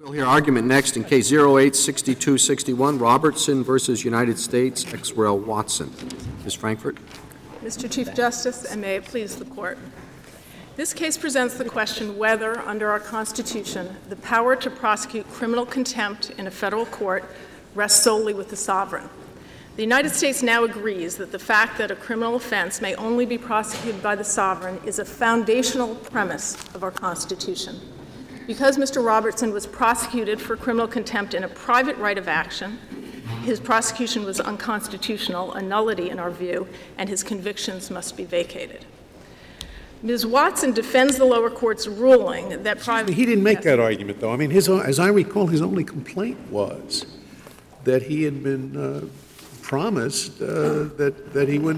We'll hear argument next in Case 08-6261, Robertson versus United States, ex rel. Watson. Ms. Frankfurt. Mr. Chief Justice, and may it please the Court. This case presents the question whether, under our Constitution, the power to prosecute criminal contempt in a federal court rests solely with the sovereign. The United States now agrees that the fact that a criminal offense may only be prosecuted by the sovereign is a foundational premise of our Constitution. Because Mr. Robertson was prosecuted for criminal contempt in a private right of action, his prosecution was unconstitutional, a nullity in our view, and his convictions must be vacated. Ms. Watson defends the lower court's ruling that private... He didn't make that argument, though. I mean, as I recall, his only complaint was that he had been promised that he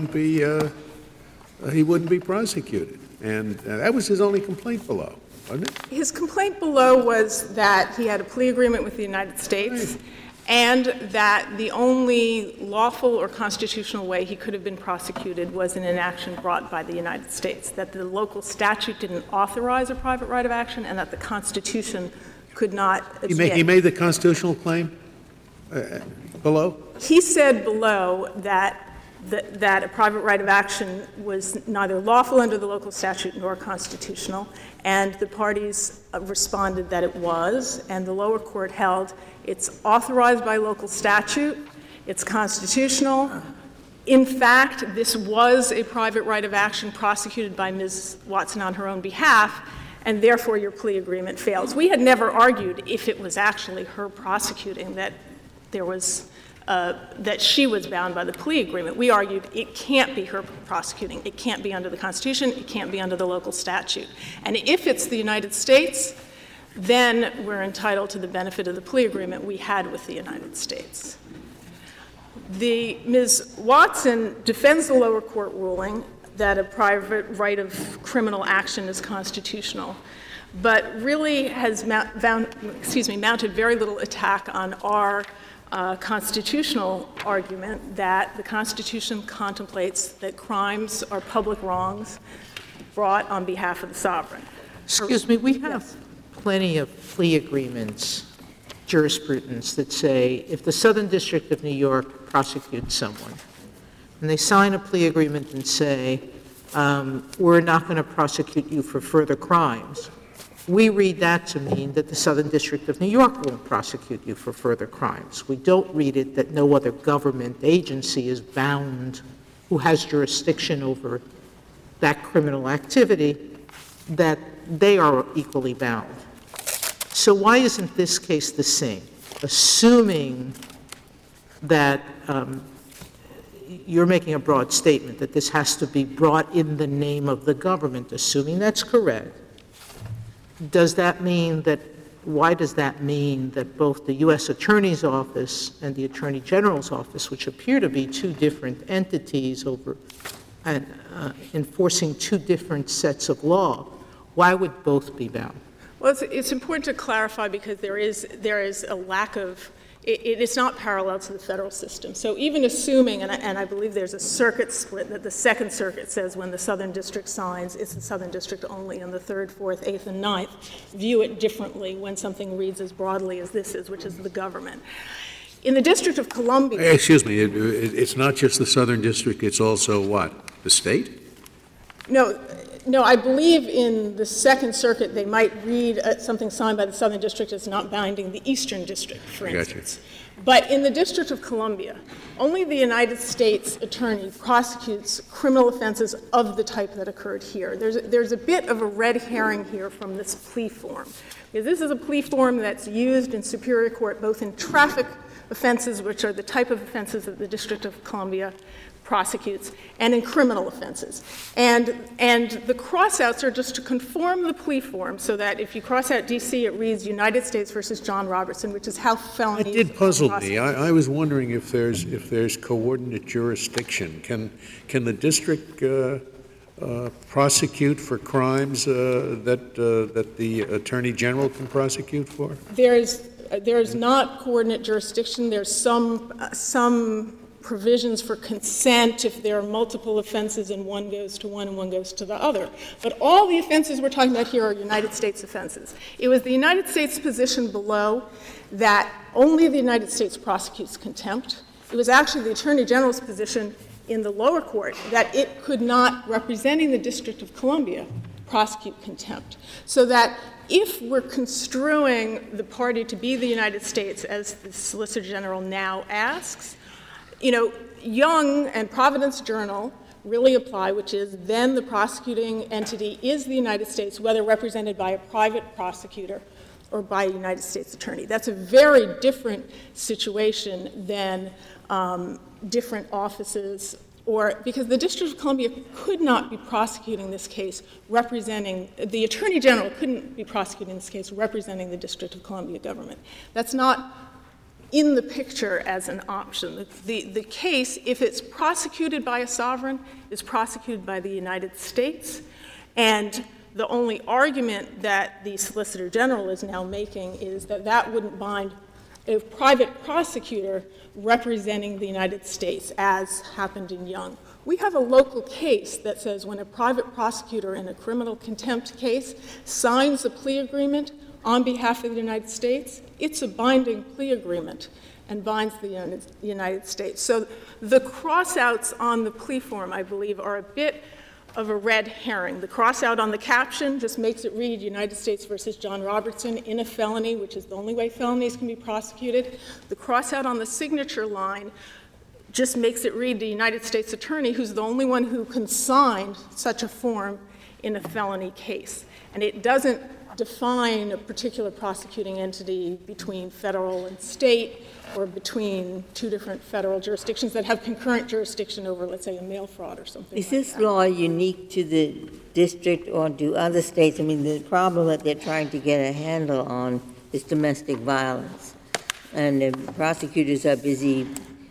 wouldn't be prosecuted, and that was his only complaint below, wasn't it? His complaint below was that he had a plea agreement with the United States, right, and that the only lawful or constitutional way he could have been prosecuted was in an action brought by the United States, that the local statute didn't authorize a private right of action, and that the Constitution could not... He made the constitutional claim below? He said below that a private right of action was neither lawful under the local statute nor constitutional, and the parties responded that it was, and the lower court held it's authorized by local statute, it's constitutional. In fact, this was a private right of action prosecuted by Ms. Watson on her own behalf, and therefore your plea agreement fails. We had never argued if it was actually her prosecuting that there was that she was bound by the plea agreement. We argued it can't be her prosecuting. It can't be under the Constitution. It can't be under the local statute. And if it's the United States, then we're entitled to the benefit of the plea agreement we had with the United States. Ms. Watson defends the lower court ruling that a private right of criminal action is constitutional, but really has mounted very little attack on our constitutional argument that the Constitution contemplates that crimes are public wrongs brought on behalf of the sovereign. Excuse me, we have plenty of plea agreements, jurisprudence that say if the Southern District of New York prosecutes someone, and they sign a plea agreement and say, we're not going to prosecute you for further crimes, we read that to mean that the Southern District of New York won't prosecute you for further crimes. We don't read it that no other government agency is bound, who has jurisdiction over that criminal activity, that they are equally bound. So why isn't this case the same? Assuming that you're making a broad statement that this has to be brought in the name of the government, assuming that's correct, does that mean that, why does that mean that both the U.S. Attorney's Office and the Attorney General's Office, which appear to be two different entities over and enforcing two different sets of law, why would both be bound? Well, it's important to clarify because there is a lack of it's not parallel to the federal system. So even assuming, and I believe there's a circuit split that the Second Circuit says when the Southern District signs, it's the Southern District only, and the Third, Fourth, Eighth, and Ninth view it differently when something reads as broadly as this is, which is the government. In the District of Columbia... Excuse me, it's not just the Southern District, it's also what, the state? No, I believe in the Second Circuit they might read something signed by the Southern District as not binding the Eastern District, for instance. But in the District of Columbia, only the United States Attorney prosecutes criminal offenses of the type that occurred here. There's a bit of a red herring here from this plea form. Because this is a plea form that's used in Superior Court both in traffic offenses, which are the type of offenses that the District of Columbia prosecutes, and in criminal offenses. And the crossouts are just to conform the plea form so that if you cross out D.C., it reads United States versus John Robertson, which is how felonies... It did puzzle me. I was wondering if there's coordinate jurisdiction. Can the district prosecute for crimes that the Attorney General can prosecute for? There's not coordinate jurisdiction. There's some provisions for consent if there are multiple offenses and one goes to one and one goes to the other. But all the offenses we're talking about here are United States offenses. It was the United States position below that only the United States prosecutes contempt. It was actually the Attorney General's position in the lower court that it could not, representing the District of Columbia, prosecute contempt. So that if we're construing the party to be the United States, as the Solicitor General now asks, Young and Providence Journal really apply, which is then the prosecuting entity is the United States, whether represented by a private prosecutor or by a United States attorney. That's a very different situation than different offices, or because the District of Columbia could not be prosecuting this case representing, the Attorney General couldn't be prosecuting this case representing the District of Columbia government. That's not in the picture as an option. The case, if it's prosecuted by a sovereign, is prosecuted by the United States, and the only argument that the Solicitor General is now making is that that wouldn't bind a private prosecutor representing the United States, as happened in Young. We have a local case that says when a private prosecutor in a criminal contempt case signs a plea agreement on behalf of the United States, it's a binding plea agreement and binds the United States. So the cross-outs on the plea form, I believe, are a bit of a red herring. The cross-out on the caption just makes it read United States versus John Robertson in a felony, which is the only way felonies can be prosecuted. The cross-out on the signature line just makes it read the United States attorney, who's the only one who can sign such a form in a felony case. And it doesn't define a particular prosecuting entity between federal and state or between two different federal jurisdictions that have concurrent jurisdiction over, let's say, a mail fraud or something. Is this law unique to the district, or do other states? I mean, the problem that they're trying to get a handle on is domestic violence. And the prosecutors are busy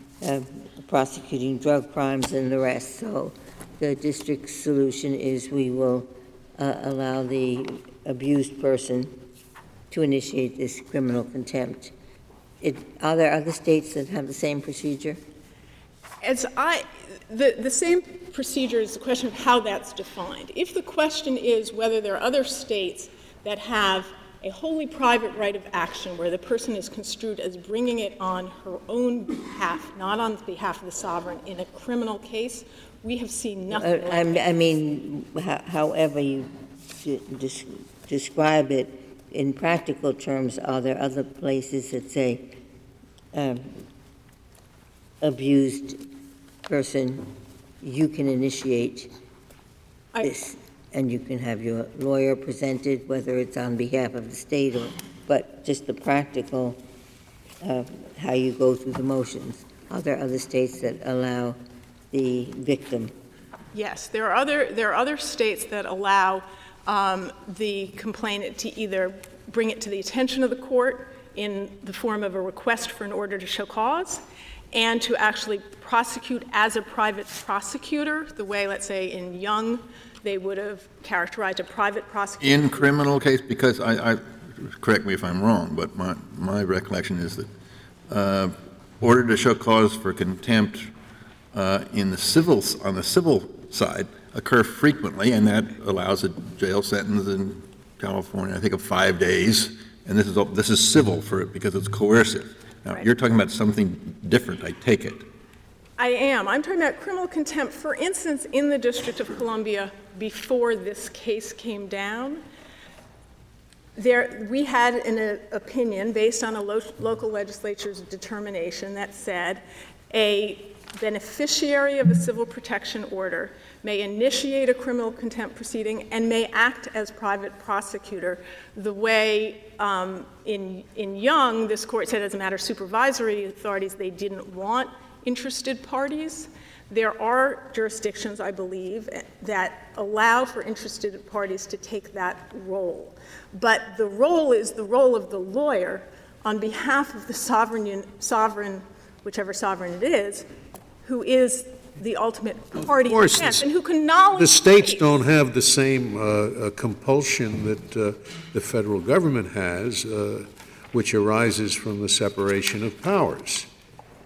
prosecuting drug crimes and the rest. So the district's solution is we will allow the abused person to initiate this criminal contempt. Are there other states that have the same procedure? The same procedure is the question of how that's defined. If the question is whether there are other states that have a wholly private right of action where the person is construed as bringing it on her own behalf, not on behalf of the sovereign, in a criminal case, we have seen nothing like that. I mean, however you describe it, in practical terms, are there other places that say abused person, you can initiate this, and you can have your lawyer presented, whether it's on behalf of the state or, but just the practical, how you go through the motions. Are there other states that allow the victim? Yes, there are other states that allow the complainant to either bring it to the attention of the court in the form of a request for an order to show cause, and to actually prosecute as a private prosecutor, the way, let's say, in Young, they would have characterized a private prosecutor. In criminal case, because I correct me if I'm wrong, but my recollection is that order to show cause for contempt on the civil side occur frequently, and that allows a jail sentence in California, I think, of 5 days. And this is civil for it because it's coercive. Now, Right. You're talking about something different, I take it. I am. I'm talking about criminal contempt, for instance, in the District of Columbia before this case came down. We had an opinion based on a local legislature's determination that said a beneficiary of a civil protection order may initiate a criminal contempt proceeding and may act as private prosecutor. The way in Young, this court said as a matter of supervisory authorities, they didn't want interested parties. There are jurisdictions, I believe, that allow for interested parties to take that role. But the role is the role of the lawyer on behalf of the sovereign, whichever sovereign it is, who is the ultimate party in course, defense, and who can knowledge The states case. don't have the same compulsion that the federal government has, which arises from the separation of powers.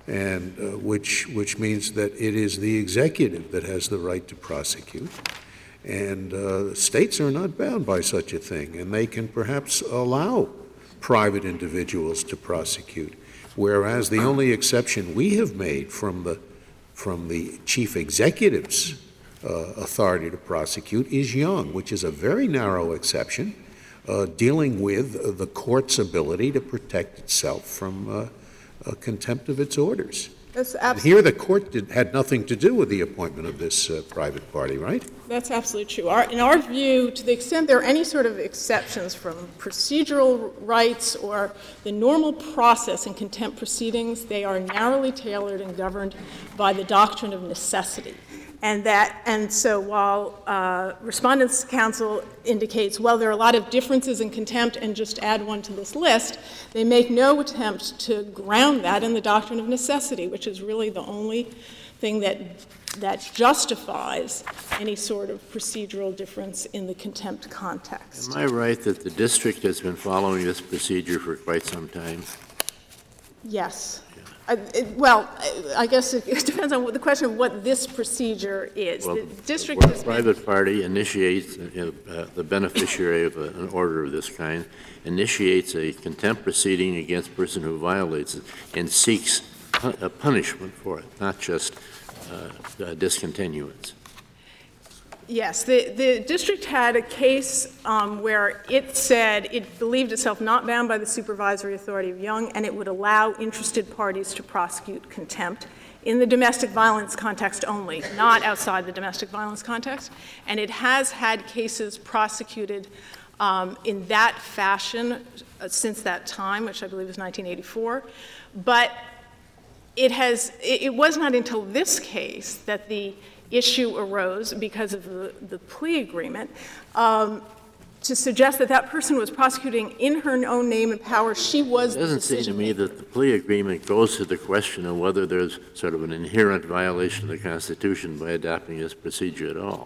and which means that it is the executive that has the right to prosecute. And states are not bound by such a thing, and they can perhaps allow private individuals to prosecute, whereas the only exception we have made from the chief executive's authority to prosecute is Young, which is a very narrow exception, dealing with the court's ability to protect itself from contempt of its orders. That's And here the court had nothing to do with the appointment of this private party, right? That's absolutely true. In our view, to the extent there are any sort of exceptions from procedural rights or the normal process in contempt proceedings, they are narrowly tailored and governed by the doctrine of necessity. And so while Respondents' Counsel indicates, well, there are a lot of differences in contempt and just add one to this list, they make no attempt to ground that in the doctrine of necessity, which is really the only thing that justifies any sort of procedural difference in the contempt context. Am I right that the district has been following this procedure for quite some time? Yes. I guess it depends on the question of what this procedure is. Well, The district when a has been, private party initiates, the beneficiary of an order of this kind, initiates a contempt proceeding against a person who violates it and seeks a punishment for it, not just discontinuance. yes, the district had a case where it said it believed itself not bound by the supervisory authority of Young, and it would allow interested parties to prosecute contempt in the domestic violence context only, not outside the domestic violence context. And it has had cases prosecuted in that fashion since that time, which I believe is 1984. But it was not until this case that the issue arose, because of the plea agreement, to suggest that that person was prosecuting in her own name and power. She was It the doesn't seem to decision me maker. that the plea agreement goes to the question of whether there's sort of an inherent violation of the Constitution by adopting this procedure at all.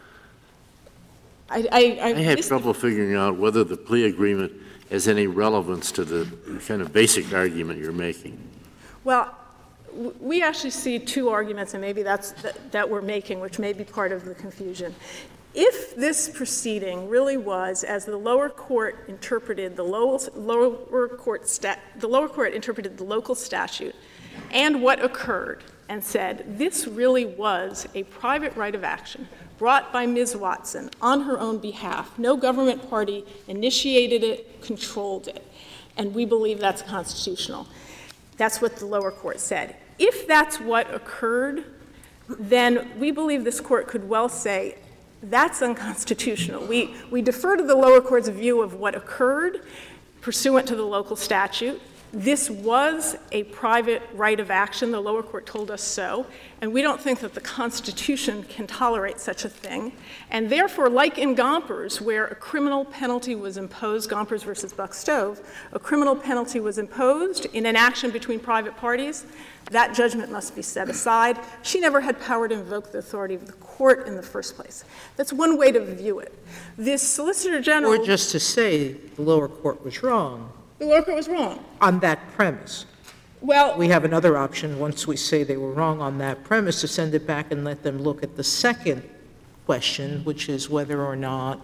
I have trouble figuring out whether the plea agreement has any relevance to the kind of basic argument you're making. Well, we actually see two arguments, and maybe that we're making, which may be part of the confusion. If this proceeding really was, as the lower court interpreted the lower court interpreted the local statute and what occurred, and said this really was a private right of action brought by Ms. Watson on her own behalf, no government party initiated it, controlled it, and we believe that's constitutional. That's what the lower court said. If that's what occurred, then we believe this court could well say that's unconstitutional. We defer to the lower court's view of what occurred pursuant to the local statute. This was a private right of action. The lower court told us so, and we don't think that the Constitution can tolerate such a thing. And therefore, like in Gompers, where a criminal penalty was imposed, Gompers versus Buck Stove, a criminal penalty was imposed in an action between private parties, that judgment must be set aside. She never had power to invoke the authority of the court in the first place. That's one way to view it. This Solicitor General— Or just to say the lower court was wrong the lower court was wrong. on that premise. Well, We have another option, once we say they were wrong on that premise, to send it back and let them look at the second question, which is whether or not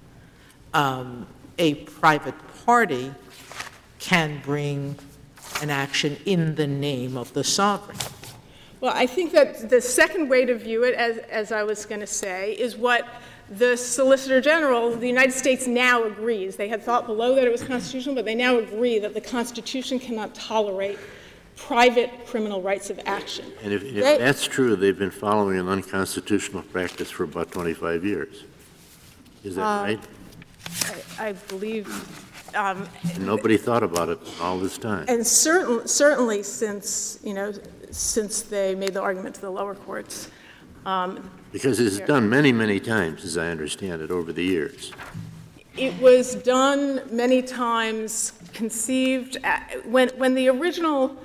a private party can bring an action in the name of the sovereign. Well, I think that the second way to view it, as I was going to say, is what the Solicitor General of the United States now agrees. They had thought below that it was constitutional, but they now agree that the Constitution cannot tolerate private criminal rights of action. And if that's true, they've been following an unconstitutional practice for about 25 years. Is that right? I believe, And nobody thought about it all this time. and certainly since they made the argument to the lower courts. Because it's done many, many times, as I understand it, over the years. It was done many times, conceived, when the original,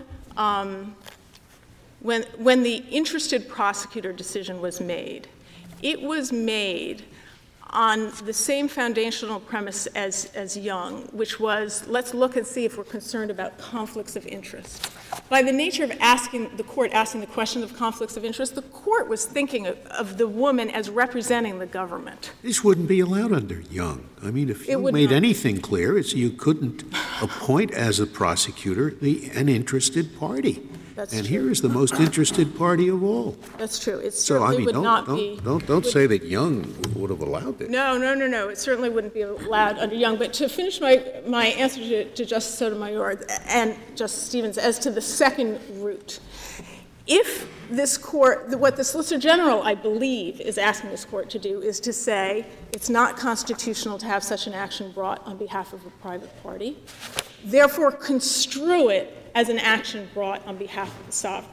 when the interested prosecutor decision was made, it was made on the same foundational premise as Young, which was, let's look and see if we're concerned about conflicts of interest. By the nature of the court asking the question of conflicts of interest, the court was thinking of the woman as representing the government. This wouldn't be allowed under Young. I mean, if you would made not. anything clear, it's you couldn't appoint as a prosecutor an interested party. That's And true. here is the most interested party of all. That's true. It So, I certainly mean, would not be. don't say that Young would have allowed it. No. It certainly wouldn't be allowed under Young. But to finish my answer to Justice Sotomayor and Justice Stevens as to the second route, if this court, what the Solicitor General, I believe, is asking this court to do is to say it's not constitutional to have such an action brought on behalf of a private party, therefore construe it as an action brought on behalf of the sovereign.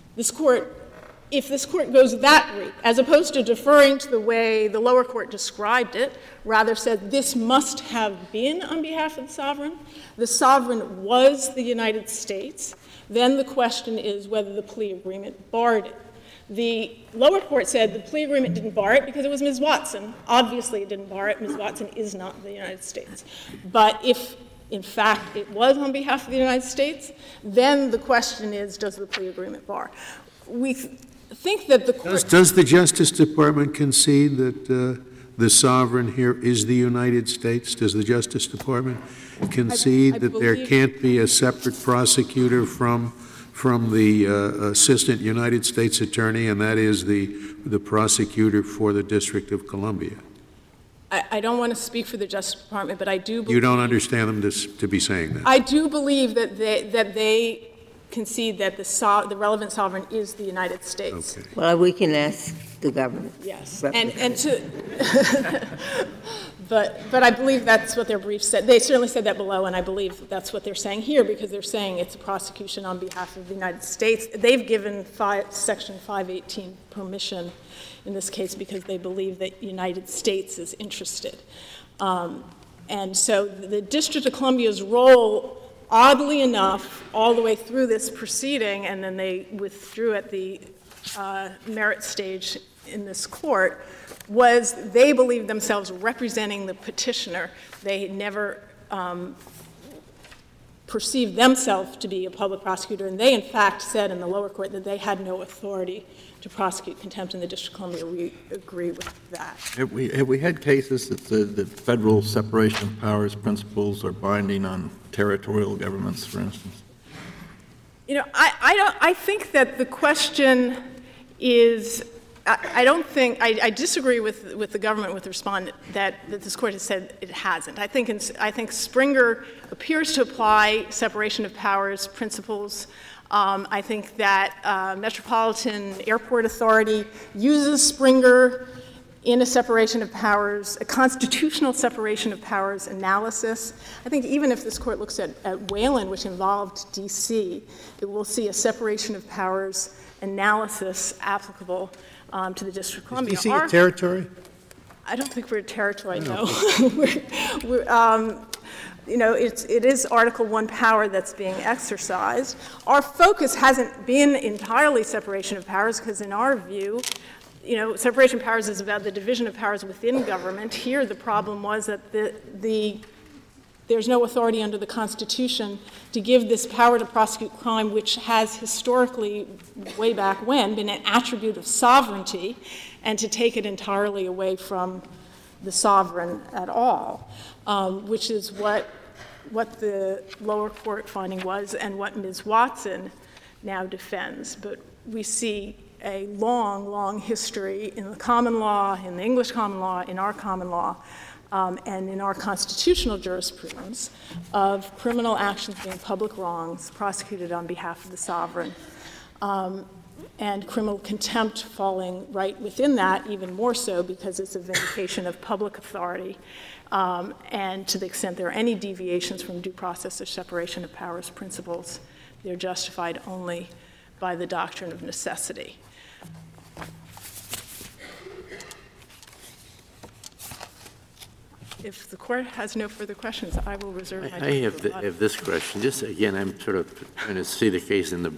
If this court goes that route, as opposed to deferring to the way the lower court described it, rather said this must have been on behalf of the sovereign was the United States, then the question is whether the plea agreement barred it. The lower court said the plea agreement didn't bar it because it was Ms. Watson. Obviously it didn't bar it. Ms. Watson is not the United States. But if in fact it was on behalf of the United States, then the question is, does the plea agreement bar? We think that the court... Does the Justice Department concede that the sovereign here is the United States? Does the Justice Department concede I that there believe- can't be a separate prosecutor from the Assistant United States Attorney, and that is the prosecutor for the District of Columbia? I don't want to speak for the Justice Department, but I do believe... You don't understand them to be saying that? I do believe that they concede that the relevant sovereign is the United States. Okay. Well, we can ask the government. Yes, Representative. and to, but I believe that's what their brief said. They certainly said that below, and I believe that's what they're saying here, because they're saying it's a prosecution on behalf of the United States. They've given Section 518 permission in this case because they believe that the United States is interested. And so the District of Columbia's role, oddly enough, all the way through this proceeding, and then they withdrew at the merit stage in this court, was they believed themselves representing the petitioner. They never perceived themselves to be a public prosecutor, and they in fact said in the lower court that they had no authority to prosecute contempt in the District of Columbia. We agree with that. Have we had cases that the federal separation of powers principles are binding on territorial governments, for instance? You know, I think that the question is, I disagree with the government, with the respondent, that this court has said it hasn't. I think Springer appears to apply separation of powers principles. I think that Metropolitan Airport Authority uses Springer in a separation of powers, a constitutional separation of powers analysis. I think even if this court looks at Whalen, which involved D.C., it will see a separation of powers analysis applicable to the District of Columbia. Is D.C. a territory? I don't think we're a territory, no. It is Article I power that's being exercised. Our focus hasn't been entirely separation of powers, because in our view, separation of powers is about the division of powers within government. Here, the problem was that there's no authority under the Constitution to give this power to prosecute crime, which has historically, way back when, been an attribute of sovereignty, and to take it entirely away from the sovereign at all, which is what the lower court finding was and what Ms. Watson now defends. But we see a long, long history in the common law, in the English common law, in our common law, and in our constitutional jurisprudence of criminal actions being public wrongs prosecuted on behalf of the sovereign, and criminal contempt falling right within that, even more so because it's a vindication of public authority, and to the extent there are any deviations from due process or separation of powers principles, they're justified only by the doctrine of necessity. If the court has no further questions, I will reserve my time. I have this question. Just again, I'm sort of trying to see the case in the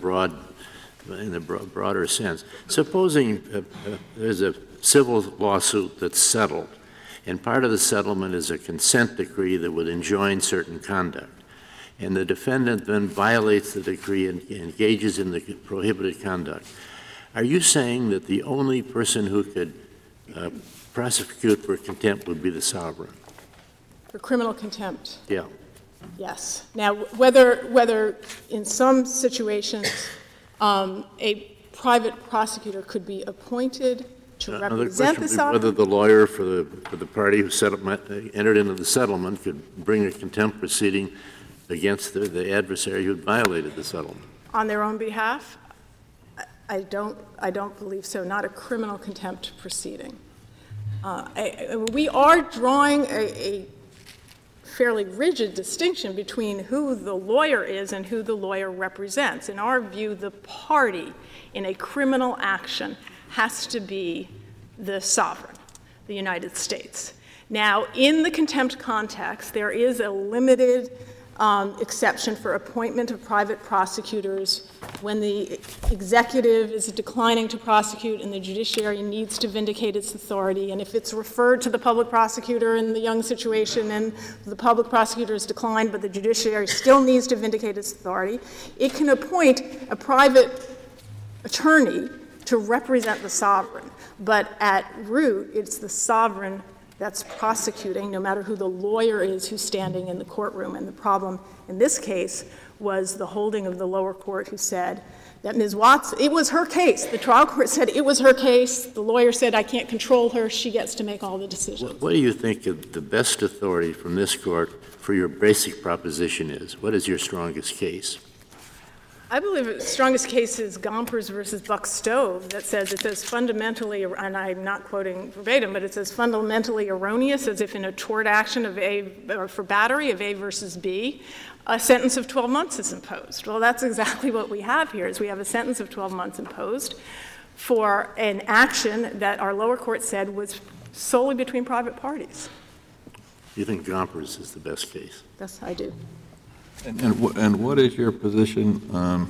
broader sense. Supposing there's a civil lawsuit that's settled, and part of the settlement is a consent decree that would enjoin certain conduct. And the defendant then violates the decree and engages in the prohibited conduct. Are you saying that the only person who could prosecute for contempt would be the sovereign? For criminal contempt, Yeah. yes. Now, whether in some situations a private prosecutor could be appointed to Another represent question the would be sovereign. whether the lawyer for the party who entered into the settlement could bring a contempt proceeding against the adversary who had violated the settlement. On their own behalf? I don't believe so, not a criminal contempt proceeding. We are drawing a fairly rigid distinction between who the lawyer is and who the lawyer represents. In our view, the party in a criminal action has to be the sovereign, the United States. Now, in the contempt context, there is a limited exception for appointment of private prosecutors when the executive is declining to prosecute and the judiciary needs to vindicate its authority. And if it's referred to the public prosecutor in the Young situation and the public prosecutor is declined but the judiciary still needs to vindicate its authority, it can appoint a private attorney to represent the sovereign. But at root, it's the sovereign that's prosecuting, no matter who the lawyer is who's standing in the courtroom. And the problem in this case was the holding of the lower court who said that Ms. Watson, it was her case. The trial court said it was her case. The lawyer said, I can't control her. She gets to make all the decisions. What do you think the best authority from this court for your basic proposition is? What is your strongest case? I believe the strongest case is Gompers versus Buck Stove that says it's as fundamentally, and I'm not quoting verbatim, but it's as fundamentally erroneous as if in a tort action of A, or for battery of A versus B, a sentence of 12 months is imposed. Well, that's exactly what we have here, is we have a sentence of 12 months imposed for an action that our lower court said was solely between private parties. You think Gompers is the best case? Yes, I do. And what is your position,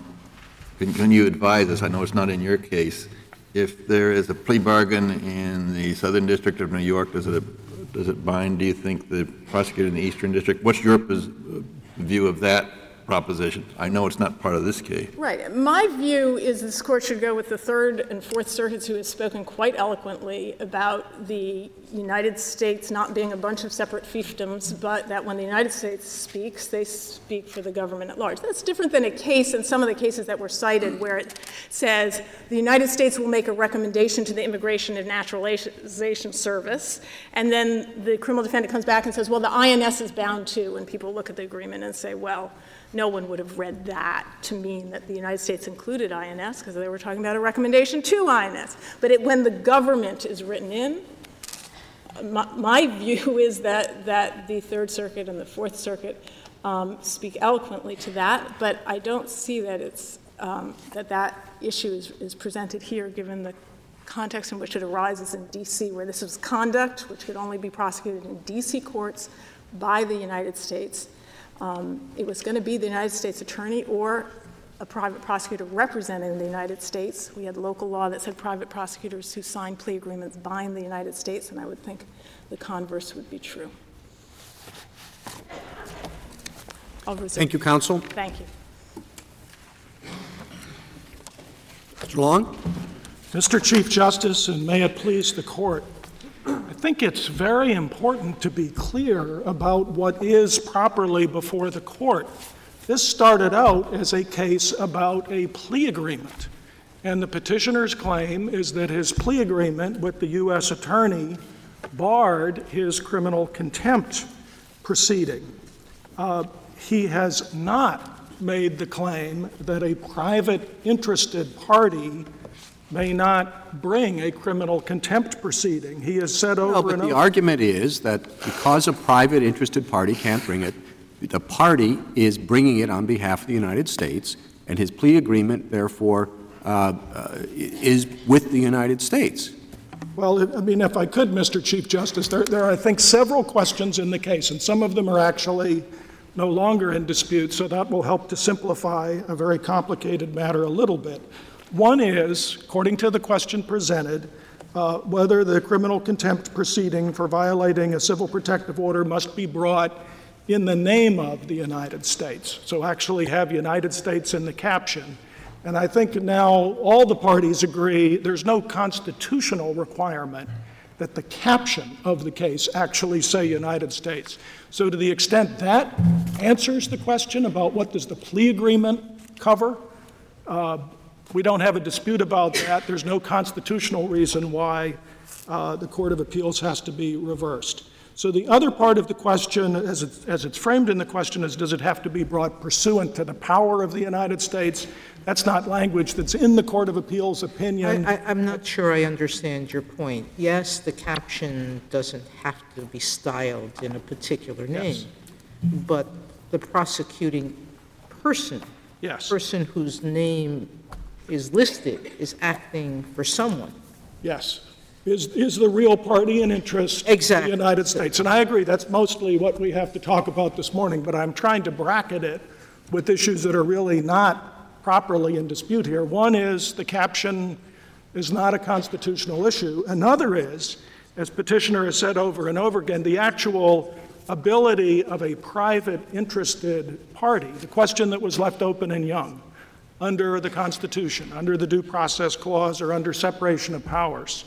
can you advise us, I know it's not in your case, if there is a plea bargain in the Southern District of New York, does it bind, do you think, the prosecutor in the Eastern District? What's your view of that proposition? I know it's not part of this case. Right. My view is this court should go with the Third and Fourth Circuits, who has spoken quite eloquently about the United States not being a bunch of separate fiefdoms, but that when the United States speaks, they speak for the government at large. That's different than a case in some of the cases that were cited where it says the United States will make a recommendation to the Immigration and Naturalization Service, and then the criminal defendant comes back and says, well, the INS is bound too, and people look at the agreement and say, well, no one would have read that to mean that the United States included INS because they were talking about a recommendation to INS. But when the government is written in, my view is that the Third Circuit and the Fourth Circuit speak eloquently to that, but I don't see that it's that issue is presented here given the context in which it arises in D.C., where this is conduct which could only be prosecuted in D.C. courts by the United States. It was going to be the United States attorney or a private prosecutor representing the United States. We had local law that said private prosecutors who sign plea agreements bind the United States, and I would think the converse would be true. I'll reserve. Thank you, counsel. Thank you. Mr. Long? Mr. Chief Justice, and may it please the court, I think it's very important to be clear about what is properly before the court. This started out as a case about a plea agreement, and the petitioner's claim is that his plea agreement with the U.S. attorney barred his criminal contempt proceeding. He has not made the claim that a private interested party may not bring a criminal contempt proceeding. He has said over and over. But the argument is that because a private interested party can't bring it, the party is bringing it on behalf of the United States, and his plea agreement, therefore, is with the United States. Well, I mean, if I could, Mr. Chief Justice, there are, I think, several questions in the case, and some of them are actually no longer in dispute, so that will help to simplify a very complicated matter a little bit. One is, according to the question presented, whether the criminal contempt proceeding for violating a civil protective order must be brought in the name of the United States. So actually have United States in the caption. And I think now all the parties agree there's no constitutional requirement that the caption of the case actually say United States. So to the extent that answers the question about what does the plea agreement cover, we don't have a dispute about that. There's no constitutional reason why the Court of Appeals has to be reversed. So the other part of the question, as it's framed in the question, is does it have to be brought pursuant to the power of the United States? That's not language that's in the Court of Appeals opinion. I'm not sure I understand your point. Yes, the caption doesn't have to be styled in a particular name, but the prosecuting person, Yes. person whose name is listed, is acting for someone. Yes. Is the real party in interest Exactly. the United States? And I agree, that's mostly what we have to talk about this morning, but I'm trying to bracket it with issues that are really not properly in dispute here. One is the caption is not a constitutional issue. Another is, as petitioner has said over and over again, the actual ability of a private interested party, the question that was left open in Young, under the Constitution, under the Due Process Clause, or under separation of powers.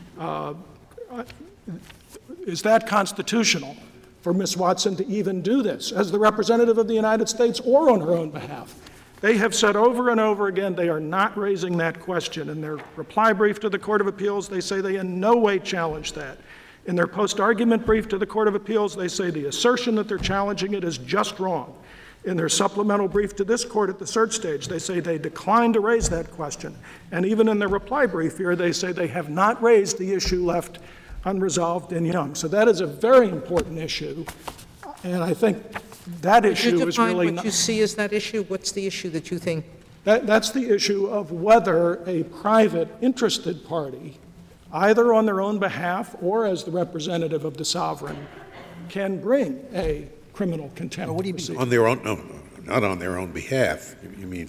Is that constitutional for Ms. Watson to even do this as the representative of the United States or on her own behalf? They have said over and over again they are not raising that question. In their reply brief to the Court of Appeals, they say they in no way challenge that. In their post-argument brief to the Court of Appeals, they say the assertion that they're challenging it is just wrong. In their supplemental brief to this court at the cert stage, they say they declined to raise that question. And even in their reply brief here, they say they have not raised the issue left unresolved in Young. So that is a very important issue. And I think that issue is really What you see as that issue? What's the issue that you think? That's the issue of whether a private interested party, either on their own behalf or as the representative of the sovereign, can bring a criminal contempt proceeding. On their own, no, not on their own behalf. You mean,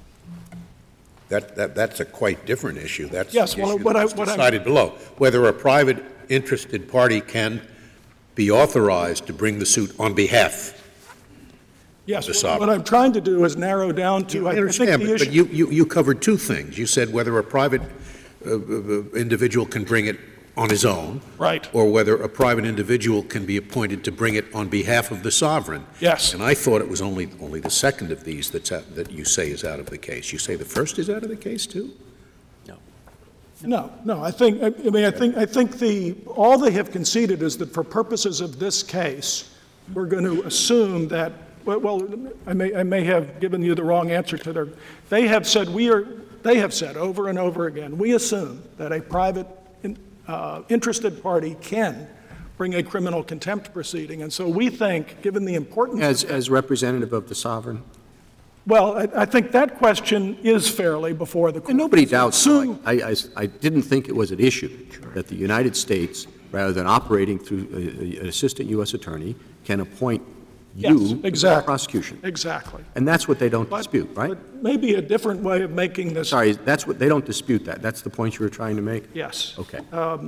that's a quite different issue. That's Yes, the well, issue what I- that's what I'm- decided below. Whether a private interested party can be authorized to bring the suit on behalf. Yes, the what sovereign. I'm trying to do is narrow down to, I I think understand, the but issue. you covered two things. You said whether a private individual can bring it on his own. Right. Or whether a private individual can be appointed to bring it on behalf of the sovereign. Yes. And I thought it was only the second of these that you say is out of the case. You say the first is out of the case, too? No, I think, I think all they have conceded is that for purposes of this case, we're going to assume that, well, I may have given you the wrong answer to their, they have said over and over again, we assume that a private interested party can bring a criminal contempt proceeding. And so we think, given the importance As representative of the sovereign? well, I think that question is fairly before the court. And nobody doubts, Assume- I didn't think it was an issue that the United States, rather than operating through an assistant U.S. attorney, can appoint you Yes, to the exactly. prosecution. Exactly. And that's what they don't But- dispute, right? But maybe a different way of making this. Sorry, that's what, they don't dispute that. That's the point you were trying to make? Yes. Okay.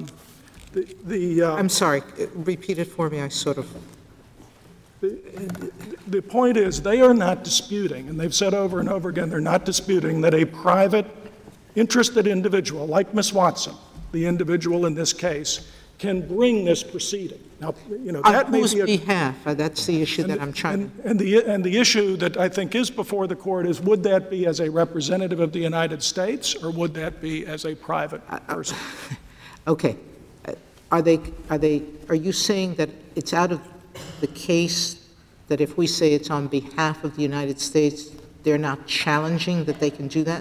I'm sorry, repeat it for me, I sort of... The point is, they are not disputing, and they've said over and over again, they're not disputing that a private, interested individual, like Ms. Watson, the individual in this case, can bring this proceeding. Now, that On may whose be a... behalf? That's the issue that I'm trying... And the issue that I think is before the court is, would that be as a representative of the United States, or would that be as a private person? Okay. Are you saying that it's out of the case that if we say it's on behalf of the United States, they're not challenging that they can do that?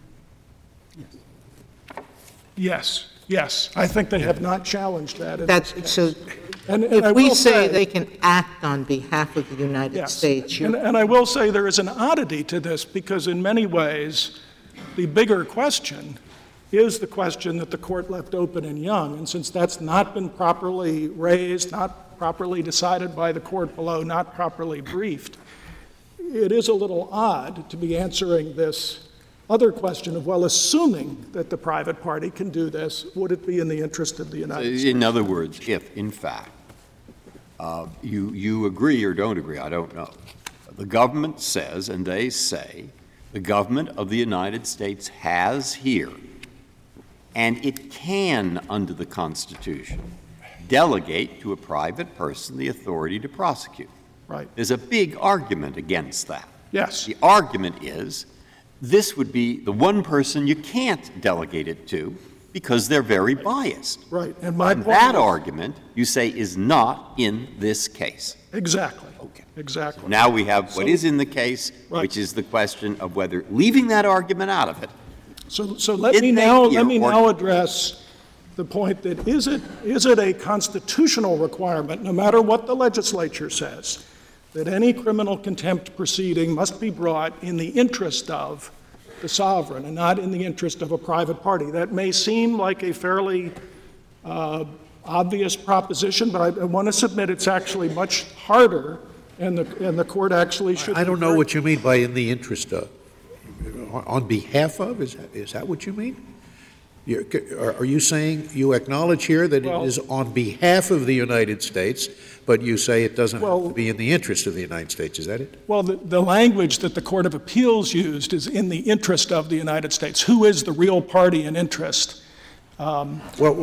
Yes. I think they have not challenged that. That's, so And I if we will say they can act on behalf of the United Yes. States, And I will say there is an oddity to this, because in many ways, the bigger question is the question that the court left open in Young. And since that's not been properly raised, not properly decided by the court below, not properly briefed, it is a little odd to be answering this other question of, well, assuming that the private party can do this, would it be in the interest of the United States? In other words, if, in fact, you agree or don't agree, I don't know. The government says, and they say, the government of the United States has here, and it can, under the Constitution, delegate to a private person the authority to prosecute. Right. There's a big argument against that. Yes. The argument is this would be the one person you can't delegate it to because they're very biased. Right. And my point That is- argument, you say, is not in this case. Exactly. Okay. Exactly. Now we have what So- is in the case, Right. which is the question of whether leaving that argument out of it. So let Did me they now, hear let me or- now address the point that is it a constitutional requirement, no matter what the legislature says, that any criminal contempt proceeding must be brought in the interest of the sovereign and not in the interest of a private party? That may seem like a fairly obvious proposition, but I want to submit it's actually much harder, and the court actually should. I don't know what you mean by in the interest of. On behalf of, is that what you mean? Are you saying, you acknowledge here that Well- it is on behalf of the United States, but you say it doesn't have Well- to be in the interest of the United States, is that it? Well, the language that the Court of Appeals used is in the interest of the United States. Who is the real party in interest? Well,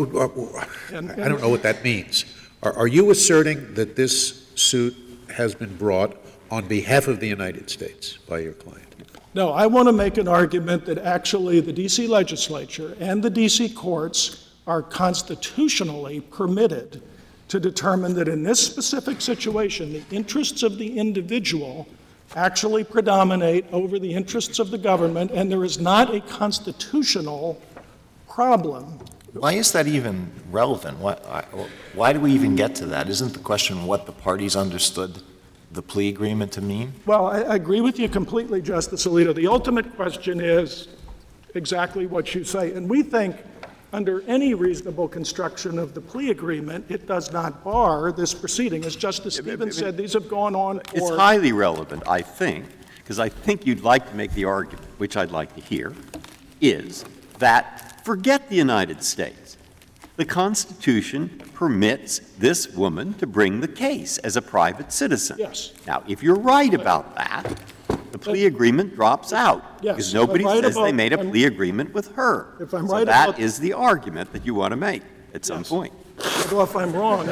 I don't know what that means. Are you asserting that this suit has been brought on behalf of the United States by your client? No, I want to make an argument that actually the D.C. legislature and the D.C. courts are constitutionally permitted to determine that in this specific situation, the interests of the individual actually predominate over the interests of the government, and there is not a constitutional problem. Why is that even relevant? Why do we even get to that? Isn't the question what the parties understood the plea agreement to mean? Well, I agree with you completely, Justice Alito. The ultimate question is exactly what you say. And we think under any reasonable construction of the plea agreement, it does not bar this proceeding. As Justice Stevens said, these have gone on for... It's highly relevant, I think, because I think you'd like to make the argument, which I'd like to hear, is that forget the United States. The Constitution permits this woman to bring the case as a private citizen. Yes. Now, if you're right about that, the plea agreement drops out. Yes, Because if I'm nobody right says they about- made a plea agreement with her. If I'm So right that about- is the argument that you want to make at some Yes. point. Although if I'm wrong,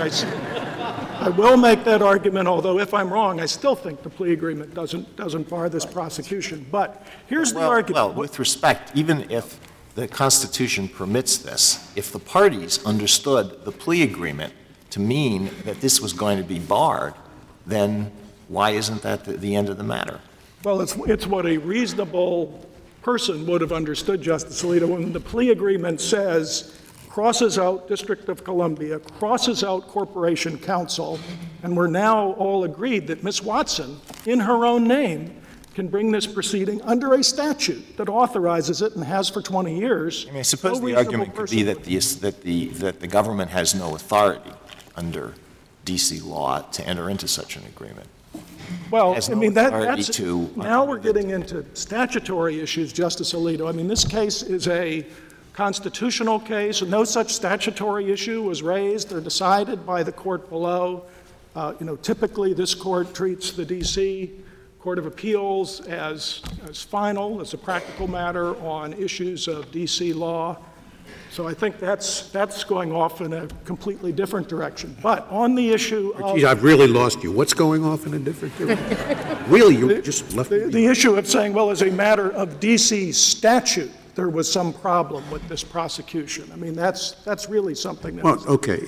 I will make that argument, although if I'm wrong, I still think the plea agreement doesn't bar this prosecution. But here's the argument. Well, with respect, even if the Constitution permits this, if the parties understood the plea agreement to mean that this was going to be barred, then why isn't that the end of the matter? Well, it's what a reasonable person would have understood, Justice Alito, when the plea agreement says, crosses out District of Columbia, crosses out Corporation Counsel, and we're now all agreed that Ms. Watson, in her own name, can bring this proceeding under a statute that authorizes it and has for 20 years. I mean, I suppose No the reasonable argument could be person that the government has no authority under D.C. law to enter into such an agreement. Well, has I no mean, authority that's, to- now we're getting into statutory issues, Justice Alito. I mean, this case is a constitutional case, and no such statutory issue was raised or decided by the court below. Typically, this court treats the D.C. Court of Appeals as final, as a practical matter on issues of D.C. law. So I think that's going off in a completely different direction. But on the issue of... Gee, I've really lost you. What's going off in a different direction? Really, you just left me. The issue of saying, well, as a matter of D.C. statute, there was some problem with this prosecution. I mean, that's really something that... Well, okay,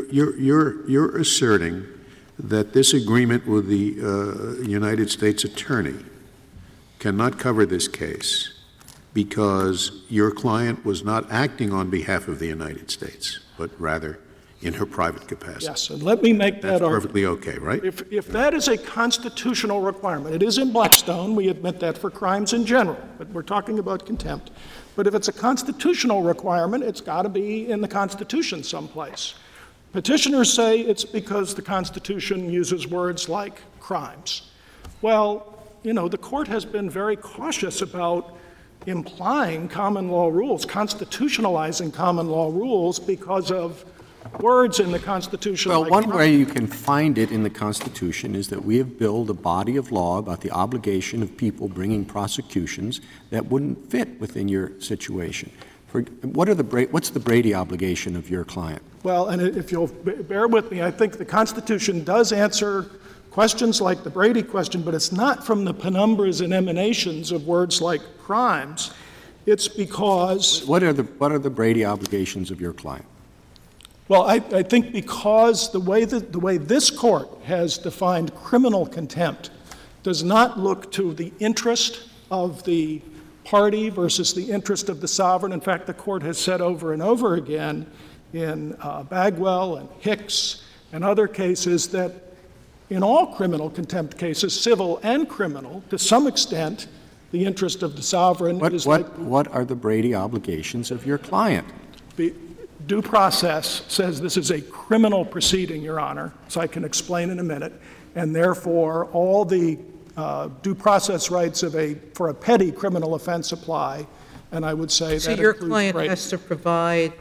you're asserting that this agreement with the United States Attorney cannot cover this case because your client was not acting on behalf of the United States, but rather in her private capacity. Yes, and let me make that That's argument. perfectly okay, right? If that is a constitutional requirement, it is in Blackstone, we admit that for crimes in general, but we're talking about contempt. But if it's a constitutional requirement, it's got to be in the Constitution someplace. Petitioners say it's because the Constitution uses words like crimes. Well, the court has been very cautious about implying common law rules, constitutionalizing common law rules because of words in the Constitution. Well, like one way you can find it in the Constitution is that we have built a body of law about the obligation of people bringing prosecutions that wouldn't fit within your situation. What's the Brady obligation of your client? Well, and if you'll bear with me, I think the Constitution does answer questions like the Brady question, but it's not from the penumbras and emanations of words like crimes. It's because... What are the Brady obligations of your client? Well, I think because the way this court has defined criminal contempt does not look to the interest of the party versus the interest of the sovereign. In fact, the court has said over and over again in Bagwell and Hicks and other cases that in all criminal contempt cases, civil and criminal, to some extent, the interest of the sovereign is What are the Brady obligations of your client? Due process says this is a criminal proceeding, Your Honor, so I can explain in a minute, and therefore all the due process rights for a petty criminal offense apply, and I would say So that your includes client Brady. has to provide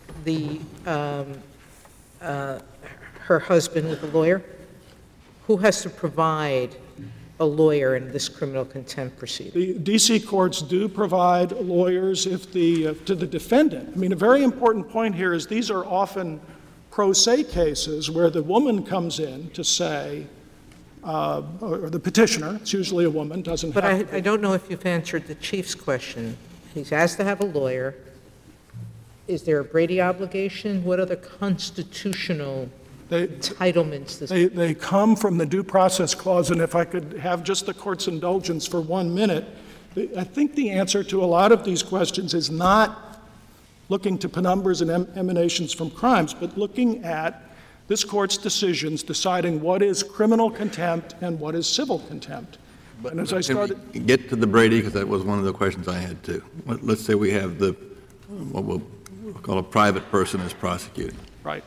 her husband with a lawyer? Who has to provide a lawyer in this criminal contempt proceeding? The D.C. courts do provide lawyers to the defendant. I mean, a very important point here is these are often pro se cases where the woman comes in to say, or the petitioner, it's usually a woman, doesn't But have to I don't know if you've answered the Chief's question. He's asked to have a lawyer. Is there a Brady obligation? What other constitutional entitlements does They come from the due process clause, and if I could have just the court's indulgence for 1 minute, I think the answer to a lot of these questions is not looking to penumbras and emanations from crimes, but looking at this court's decisions deciding what is criminal contempt and what is civil contempt. And as I started... Get to the Brady, because that was one of the questions I had too. Let's say we have what we'll call a private person as prosecuting. Right.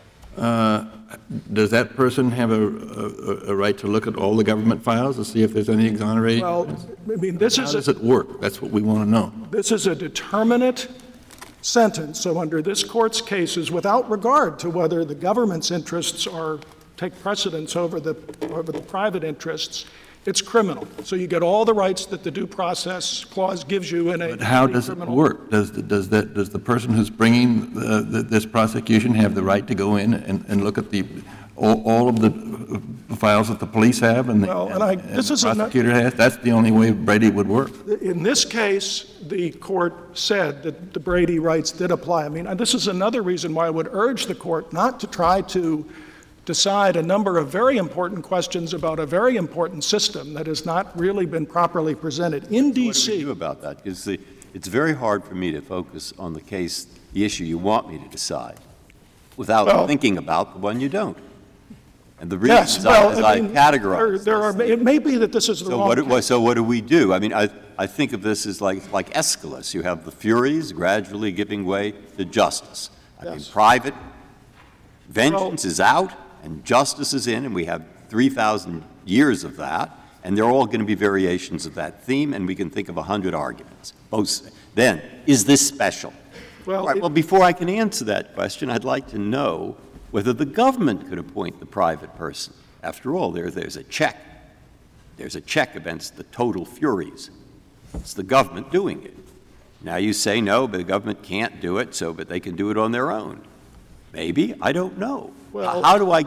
Does that person have a right to look at all the government files to see if there's any exonerating? Well, I mean, How does it work? That's what we want to know. This is a determinate sentence, so under this court's cases, without regard to whether the government's interests take precedence over the private interests, it's criminal. So you get all the rights that the due process clause gives you in a But how does it criminal... work? Does the person who's bringing this prosecution have the right to go in and look at all of the files that the police have and the prosecutor has? That's the only way Brady would work. In this case, the court said that the Brady rights did apply. I mean, this is another reason why I would urge the court not to try to decide a number of very important questions about a very important system that has not really been properly presented. In D.C. What do we do about that? Because it's very hard for me to focus on the issue you want me to decide, without thinking about the one you don't. And the reasons I categorize it may be that this is the wrong case. So what do we do? I mean, I think of this as like Aeschylus. You have the Furies gradually giving way to justice. I mean, private vengeance is out and justice is in, and we have 3,000 years of that, and they're all going to be variations of that theme, and we can think of 100 arguments. Then, is this special? Well, before I can answer that question, I'd like to know whether the government could appoint the private person. After all, there's a check. There's a check against the total Furies. It's the government doing it. Now you say, no, but the government can't do it, but they can do it on their own. Maybe, I don't know. Well, how do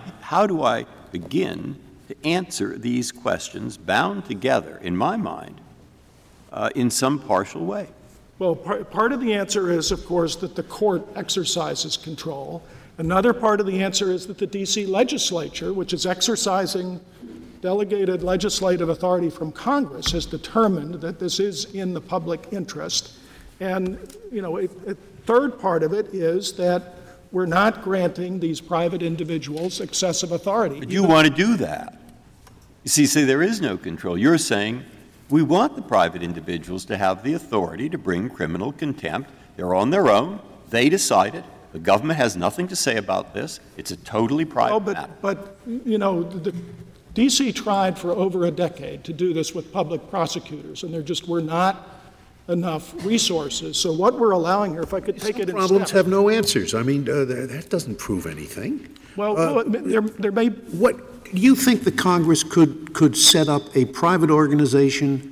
I begin to answer these questions bound together, in my mind, in some partial way? Well, part of the answer is, of course, that the court exercises control. Another part of the answer is that the D.C. legislature, which is exercising delegated legislative authority from Congress, has determined that this is in the public interest. And, a third part of it is that we're not granting these private individuals excessive authority. But you want to do that. You see, there is no control. You're saying we want the private individuals to have the authority to bring criminal contempt. They're on their own. They decide it. The government has nothing to say about this. It's a totally private matter. But the D.C. tried for over a decade to do this with public prosecutors, and there just were not enough resources. So what we're allowing here, if I could take it in Problems steps. have no answers. I mean, that doesn't prove anything. Well, there may, What, do you think the Congress could set up a private organization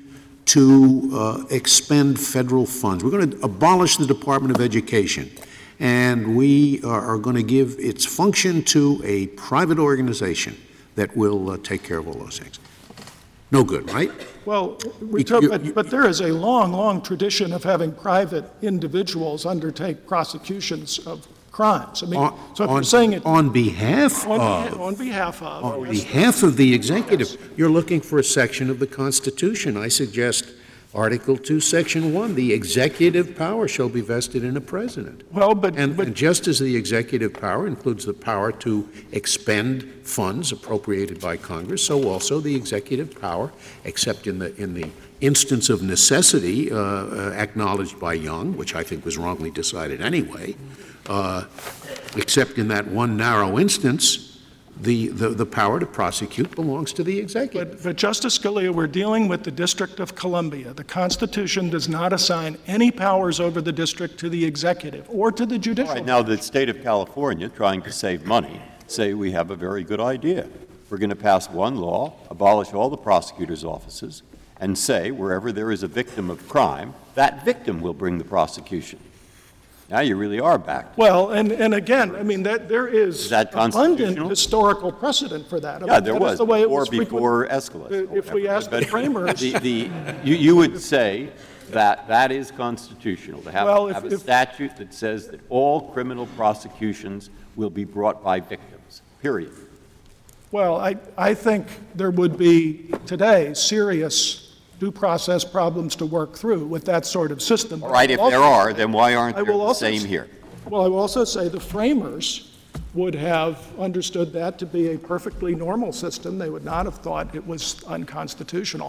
to expend federal funds? We're going to abolish the Department of Education, and we are going to give its function to a private organization that will take care of all those things. No good, right? well, You- but there is a long, long tradition of having private individuals undertake prosecutions of crimes. I mean, so if you're saying it On behalf on of, behalf of. on yes. behalf of the executive, you're looking for a section of the Constitution. I suggest Article 2, Section 1, the executive power shall be vested in a president. Well, but And just as the executive power includes the power to expend funds appropriated by Congress, so also the executive power, except in the instance of necessity acknowledged by Young, which I think was wrongly decided anyway, except in that one narrow instance, the power to prosecute belongs to the executive. But Justice Scalia, we're dealing with the District of Columbia. The Constitution does not assign any powers over the district to the executive or to the All judicial. right, now the state of California, trying to save money, say we have a very good idea. We're going to pass one law, abolish all the prosecutors' offices, and say wherever there is a victim of crime, that victim will bring the prosecution. Now you really are back. Well, and again, I mean, there is that abundant constitutional? historical precedent for that. I Yeah, mean, there that is was, the way it was before Aeschylus. If we ask the But framers. you would say that that is constitutional, to have, Well, have a if- statute that says that all criminal prosecutions will be brought by victims, period. Well, I think there would be today serious due process problems to work through with that sort of system. All right, if there are, then why aren't I there will the also same s- here? Well, I will also say the framers would have understood that to be a perfectly normal system. They would not have thought it was unconstitutional,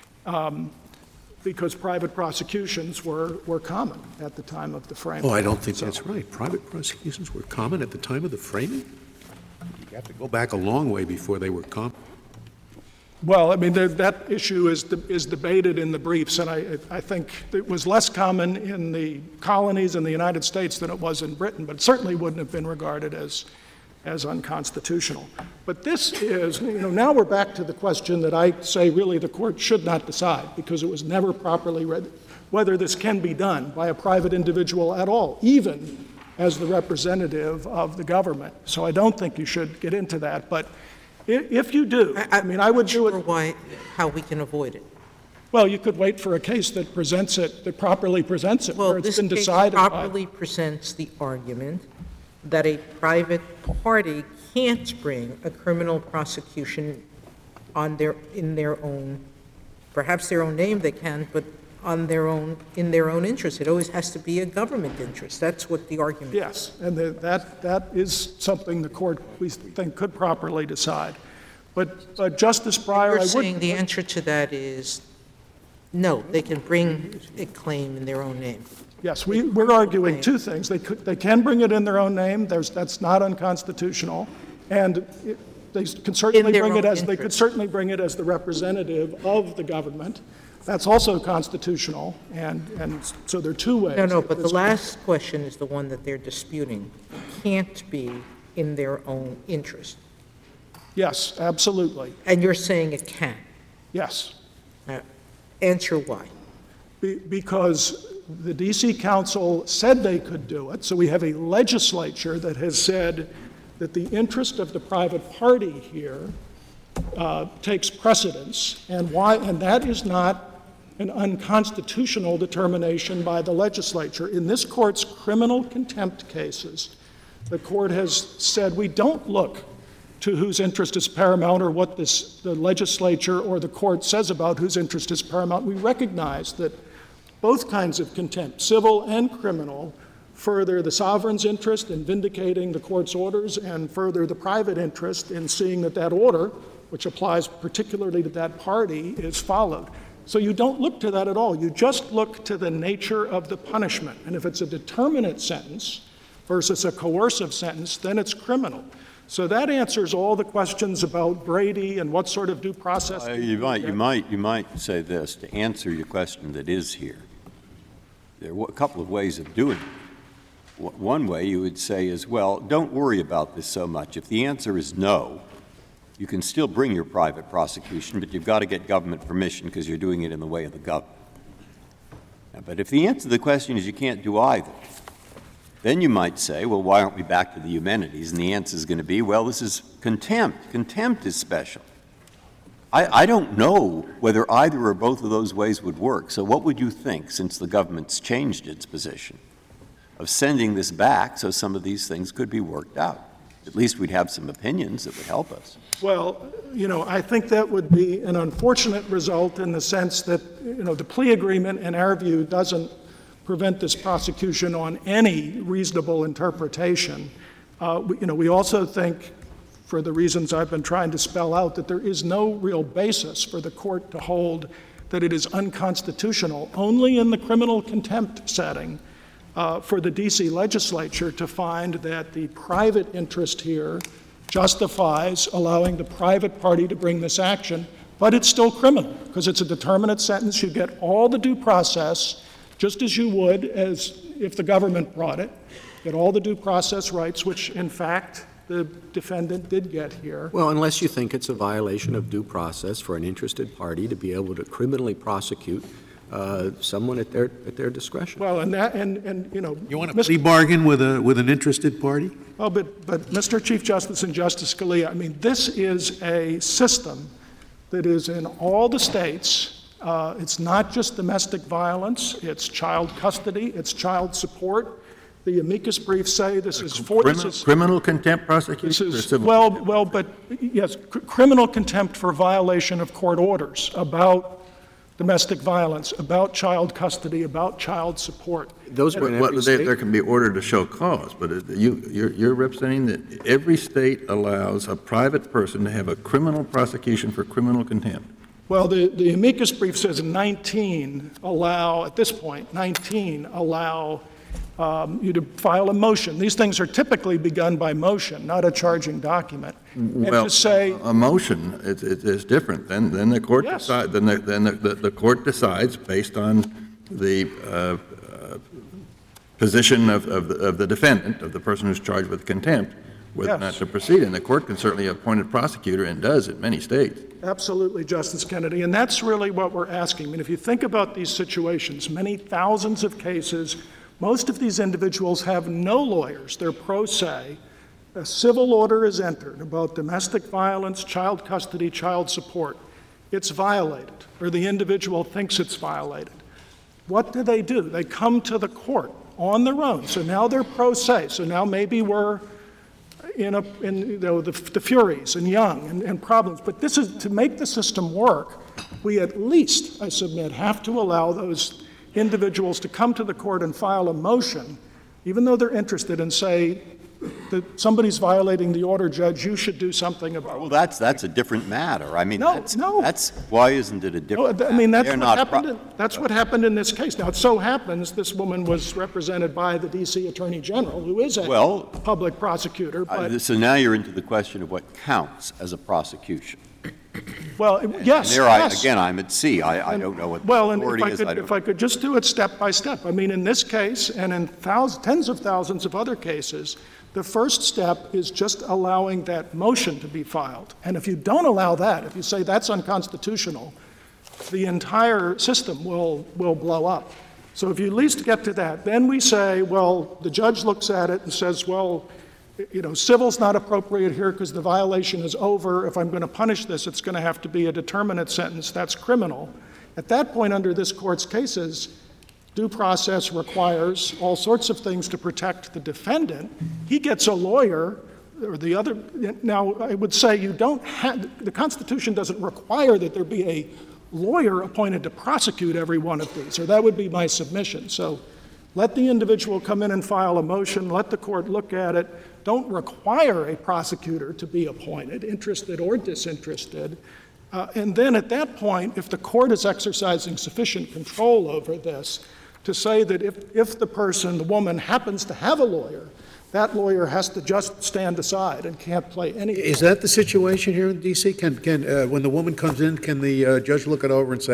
because private prosecutions were common at the time of the framing. Oh, I don't think that's right. Private prosecutions were common at the time of the framing? You have to go back a long way before they were common. Well, I mean, that issue is debated in the briefs, and I think it was less common in the colonies in the United States than it was in Britain, but it certainly wouldn't have been regarded as unconstitutional. But this is, now we're back to the question that I say really the court should not decide, because it was never properly read, whether this can be done by a private individual at all, even as the representative of the government. So I don't think you should get into that, but if you do, I mean, I would do it. How we can avoid it. Well, you could wait for a case that properly presents it, Well, where it's this been case decided by. properly presents the argument that a private party can't bring a criminal prosecution in their own, perhaps their own name they can, but in their own interest. It always has to be a government interest. That's what the argument is. Yes, and that is something the court, we think, could properly decide. But Justice Breyer, You're I saying would, the answer to that is no, they can bring a claim in their own name. yes, we're arguing two things. They can bring it in their own name, that's not unconstitutional, and they can certainly In their bring it own as, they could interest. certainly bring it as the representative of the government. That's also constitutional, and so there are two ways. No, but the This- last question is the one that they're disputing. Can't be in their own interest. Yes, absolutely, And you're saying it can. yes. Now, answer why. Because the D.C. Council said they could do it, so we have a legislature that has said that the interest of the private party here takes precedence, and that is not an unconstitutional determination by the legislature. In this court's criminal contempt cases, the court has said we don't look to whose interest is paramount or what the legislature or the court says about whose interest is paramount. We recognize that both kinds of contempt, civil and criminal, further the sovereign's interest in vindicating the court's orders and further the private interest in seeing that that order, which applies particularly to that party, is followed. So you don't look to that at all. You just look to the nature of the punishment. And if it's a determinate sentence versus a coercive sentence, then it's criminal. So that answers all the questions about Brady and what sort of due process. You might say this, to answer your question that is here. There are a couple of ways of doing it. One way you would say is, well, don't worry about this so much. If the answer is no, you can still bring your private prosecution, but you've got to get government permission because you're doing it in the way of the government. But if the answer to the question is you can't do either, then you might say, well, why aren't we back to the humanities? And the answer is going to be, well, this is contempt. Contempt is special. I don't know whether either or both of those ways would work. So what would you think, since the government's changed its position, of sending this back so some of these things could be worked out? At least we'd have some opinions that would help us. Well, I think that would be an unfortunate result in the sense that, the plea agreement, in our view, doesn't prevent this prosecution on any reasonable interpretation. We also think, for the reasons I've been trying to spell out, that there is no real basis for the court to hold that it is unconstitutional, only in the criminal contempt setting, for the D.C. legislature to find that the private interest here justifies allowing the private party to bring this action, but it's still criminal because it's a determinate sentence. You get all the due process, just as you would as if the government brought it, get all the due process rights, which, in fact, the defendant did get here. Well, unless you think it's a violation of due process for an interested party to be able to criminally prosecute someone at their discretion. Well, You want a plea bargain with an interested party? Well, but Mr. Chief Justice and Justice Scalia, this is a system that is in all the states. It's not just domestic violence, it's child custody, it's child support. The amicus briefs say this is Criminal contempt prosecution or civil? Well, but yes, criminal contempt for violation of court orders about domestic violence, about child custody, about child support. Those were in every state. There can be order to show cause, but you're representing that every state allows a private person to have a criminal prosecution for criminal contempt. Well, the amicus brief says 19 allow you to file a motion. These things are typically begun by motion, not a charging document. And Well, to say, a motion is different. Then the court Yes. decides. Then the court decides based on the position of the defendant, of the person who's charged with contempt, whether or not Yes. to proceed. And the court can certainly appoint a prosecutor, and does in many states. absolutely, Justice Kennedy, and that's really what we're asking. If you think about these situations, many thousands of cases, most of these individuals have no lawyers. They're pro se. A civil order is entered about domestic violence, child custody, child support. It's violated, or the individual thinks it's violated. What do? They come to the court on their own. So now they're pro se. So now maybe we're the Furies and Young and problems. But this is to make the system work. We at least, I submit, have to allow those individuals to come to the court and file a motion, even though they're interested, and say that somebody's violating the order, Judge, you should do something about it. Well, that's a different matter. No. That's why isn't it a different matter? That's what happened in this case. Now, it so happens this woman was represented by the D.C. Attorney General, who is a public prosecutor. But, So now you're into the question of what counts as a prosecution. well, yes. And there, yes. again, I'm at sea. I don't know what the Well, and authority is. if I could just do it step by step. In this case, and in tens of thousands of other cases, the first step is just allowing that motion to be filed. And if you don't allow that, if you say that's unconstitutional, the entire system will blow up. So if you at least get to that, then we say, well, the judge looks at it and says, well, civil's not appropriate here because the violation is over. If I'm going to punish this, it's going to have to be a determinate sentence. That's criminal. At that point, under this court's cases, due process requires all sorts of things to protect the defendant. He gets a lawyer, or the other. Now, I would say the Constitution doesn't require that there be a lawyer appointed to prosecute every one of these, or that would be my submission. So let the individual come in and file a motion, let the court look at it. Don't require a prosecutor to be appointed, interested or disinterested. And then at that point, if the court is exercising sufficient control over this, to say that if the woman happens to have a lawyer, that lawyer has to just stand aside and can't play any. Is that the situation here in D.C.? Can when the woman comes in, can the judge look it over and say,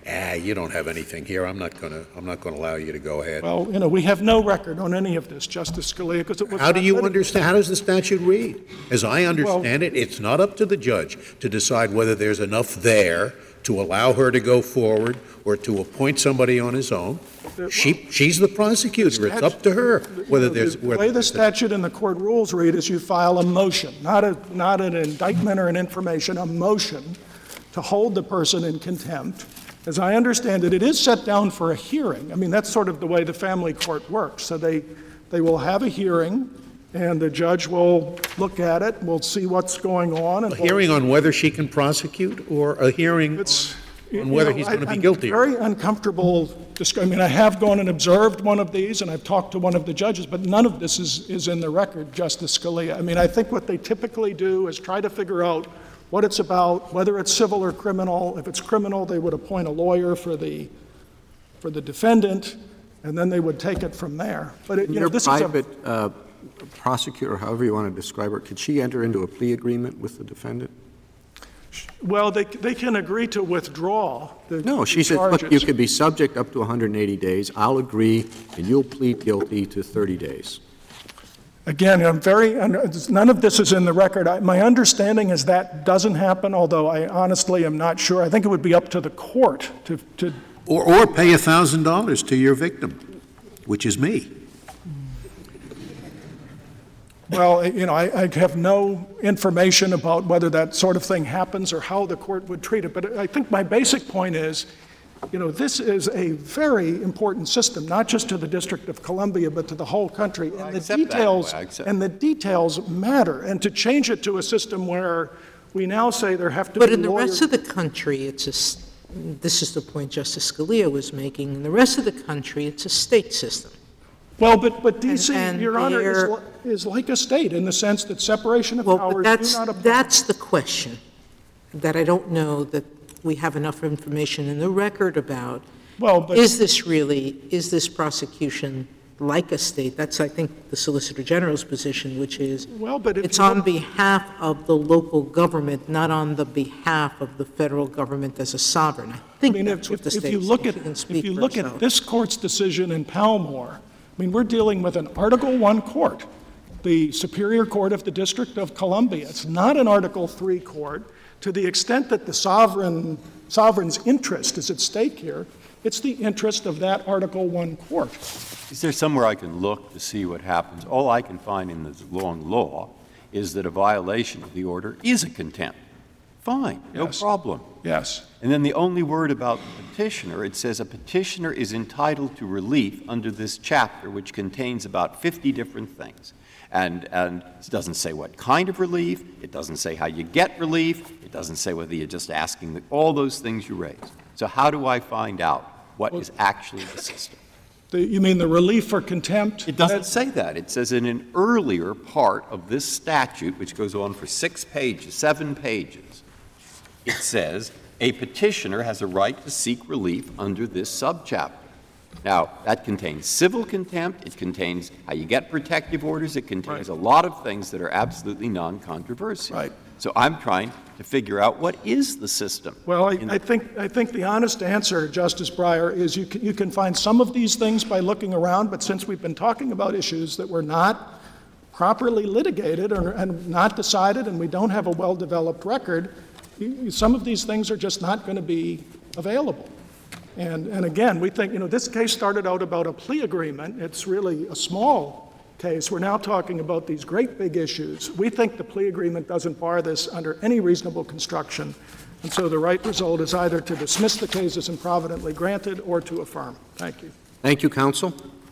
you don't have anything here, I'm not going to allow you to go ahead. Well, we have no record on any of this, Justice Scalia, because it was How do not you litigated. understand, how does the statute read? As I understand it, it's not up to the judge to decide whether there's enough there to allow her to go forward or to appoint somebody on his own. She's the prosecutor. It's up to her whether there's... The way the statute and the court rules read is you file a motion, not an indictment or an information, a motion to hold the person in contempt. As I understand it, it is set down for a hearing. I mean, that's sort of the way the family court works. So they will have a hearing, and the judge will look at it, we'll see what's going on. And A hearing on whether she can prosecute or a hearing on whether he's going to be guilty? I'm very uncomfortable. I mean, I have gone and observed one of these, and I've talked to one of the judges, but none of this is in the record, Justice Scalia. I mean, I think what they typically do is try to figure out what it's about, whether it's civil or criminal. If it's criminal, they would appoint a lawyer for the defendant, and then they would take it from there. But Your this private prosecutor, however you want to describe her, could she enter into a plea agreement with the defendant? well, they can agree to withdraw the No, she said, charges. look, you could be subject up to 180 days. I'll agree, and you'll plead guilty to 30 days. Again, none of this is in the record. My understanding is that doesn't happen, although I honestly am not sure. I think it would be up to the court to Or pay $1,000 to your victim, which is me. well, I have no information about whether that sort of thing happens or how the court would treat it. But I think my basic point is, this is a very important system, not just to the District of Columbia, but to the whole country. And the details matter. And to change it to a system where we now say there have to But be in the lawyers. rest of the country, this is the point Justice Scalia was making. In the rest of the country, it's a state system. Well, but D.C., And Your Honor, they're- is like a state in the sense that separation of Well, powers but do not apply. that's the question that I don't know that we have enough information in the record about. Well, but Is this prosecution like a state? That's, I think, the Solicitor General's position, which is well, but if it's you on look- behalf of the local government, not on the behalf of the federal government as a sovereign. I think that's what the if state you is. look She at can speak if you for look herself. at this court's decision in Palmore, we're dealing with an Article I court, the Superior Court of the District of Columbia. It's not an Article III court. To the extent that the sovereign's interest is at stake here, it's the interest of that Article I court. Is there somewhere I can look to see what happens? All I can find in this long law is that a violation of the order is a contempt. Fine, no Yes. problem. Yes. And then the only word about the petitioner, it says a petitioner is entitled to relief under this chapter, which contains about 50 different things. And it doesn't say what kind of relief, it doesn't say how you get relief, it doesn't say whether you're just asking all those things you raise. So how do I find out what is actually the system? You mean the relief for contempt? It doesn't say that. It says in an earlier part of this statute, which goes on for 7 pages, it says a petitioner has a right to seek relief under this subchapter. Now, that contains civil contempt, it contains how you get protective orders, it contains a lot of things that are absolutely non-controversial. Right. So I'm trying to figure out what is the system. Well, I think the honest answer, Justice Breyer, is you can find some of these things by looking around, but since we've been talking about issues that were not properly litigated and not decided, and we don't have a well-developed record, some of these things are just not going to be available. And again, we think, this case started out about a plea agreement. It's really a small case. We're now talking about these great big issues. We think the plea agreement doesn't bar this under any reasonable construction. And so the right result is either to dismiss the case as improvidently granted or to affirm. Thank you. Thank you, counsel.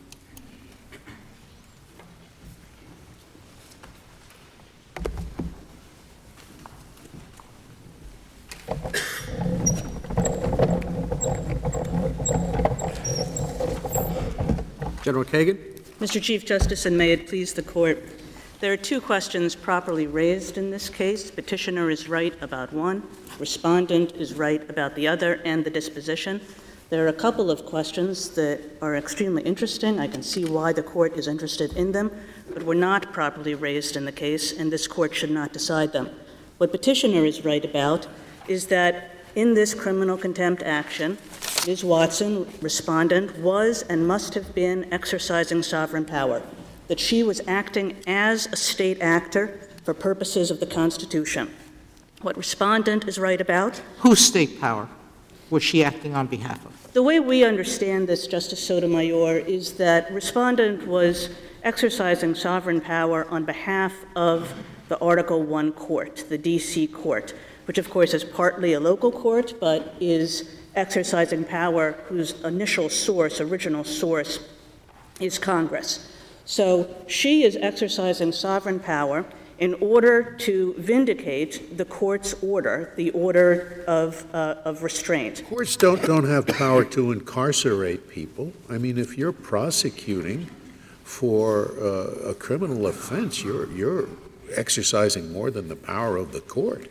General Kagan? Mr. Chief Justice, and may it please the Court, there are two questions properly raised in this case. Petitioner is right about one, respondent is right about the other, and the disposition. There are a couple of questions that are extremely interesting. I can see why the Court is interested in them, but were not properly raised in the case, and this Court should not decide them. What petitioner is right about is that in this criminal contempt action, Ms. Watson, respondent, was and must have been exercising sovereign power, that she was acting as a state actor for purposes of the Constitution. What respondent is right about? Whose state power was she acting on behalf of? The way we understand this, Justice Sotomayor, is that respondent was exercising sovereign power on behalf of the Article I court, the D.C. court, which of course is partly a local court, but is exercising power whose original source is Congress. So she is exercising sovereign power in order to vindicate the court's order, the order of restraint. Courts don't have power to incarcerate people. I mean, if you're prosecuting for a criminal offense, you're exercising more than the power of the court.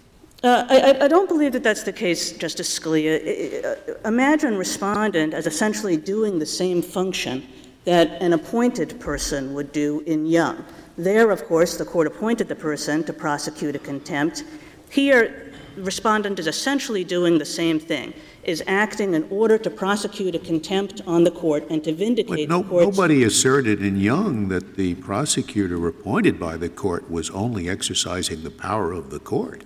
I don't believe that that's the case, Justice Scalia. Imagine respondent as essentially doing the same function that an appointed person would do in Young. There, of course, the court appointed the person to prosecute a contempt. Here, respondent is essentially doing the same thing, is acting in order to prosecute a contempt on the court and to vindicate the court's... Nobody asserted in Young that the prosecutor appointed by the court was only exercising the power of the court.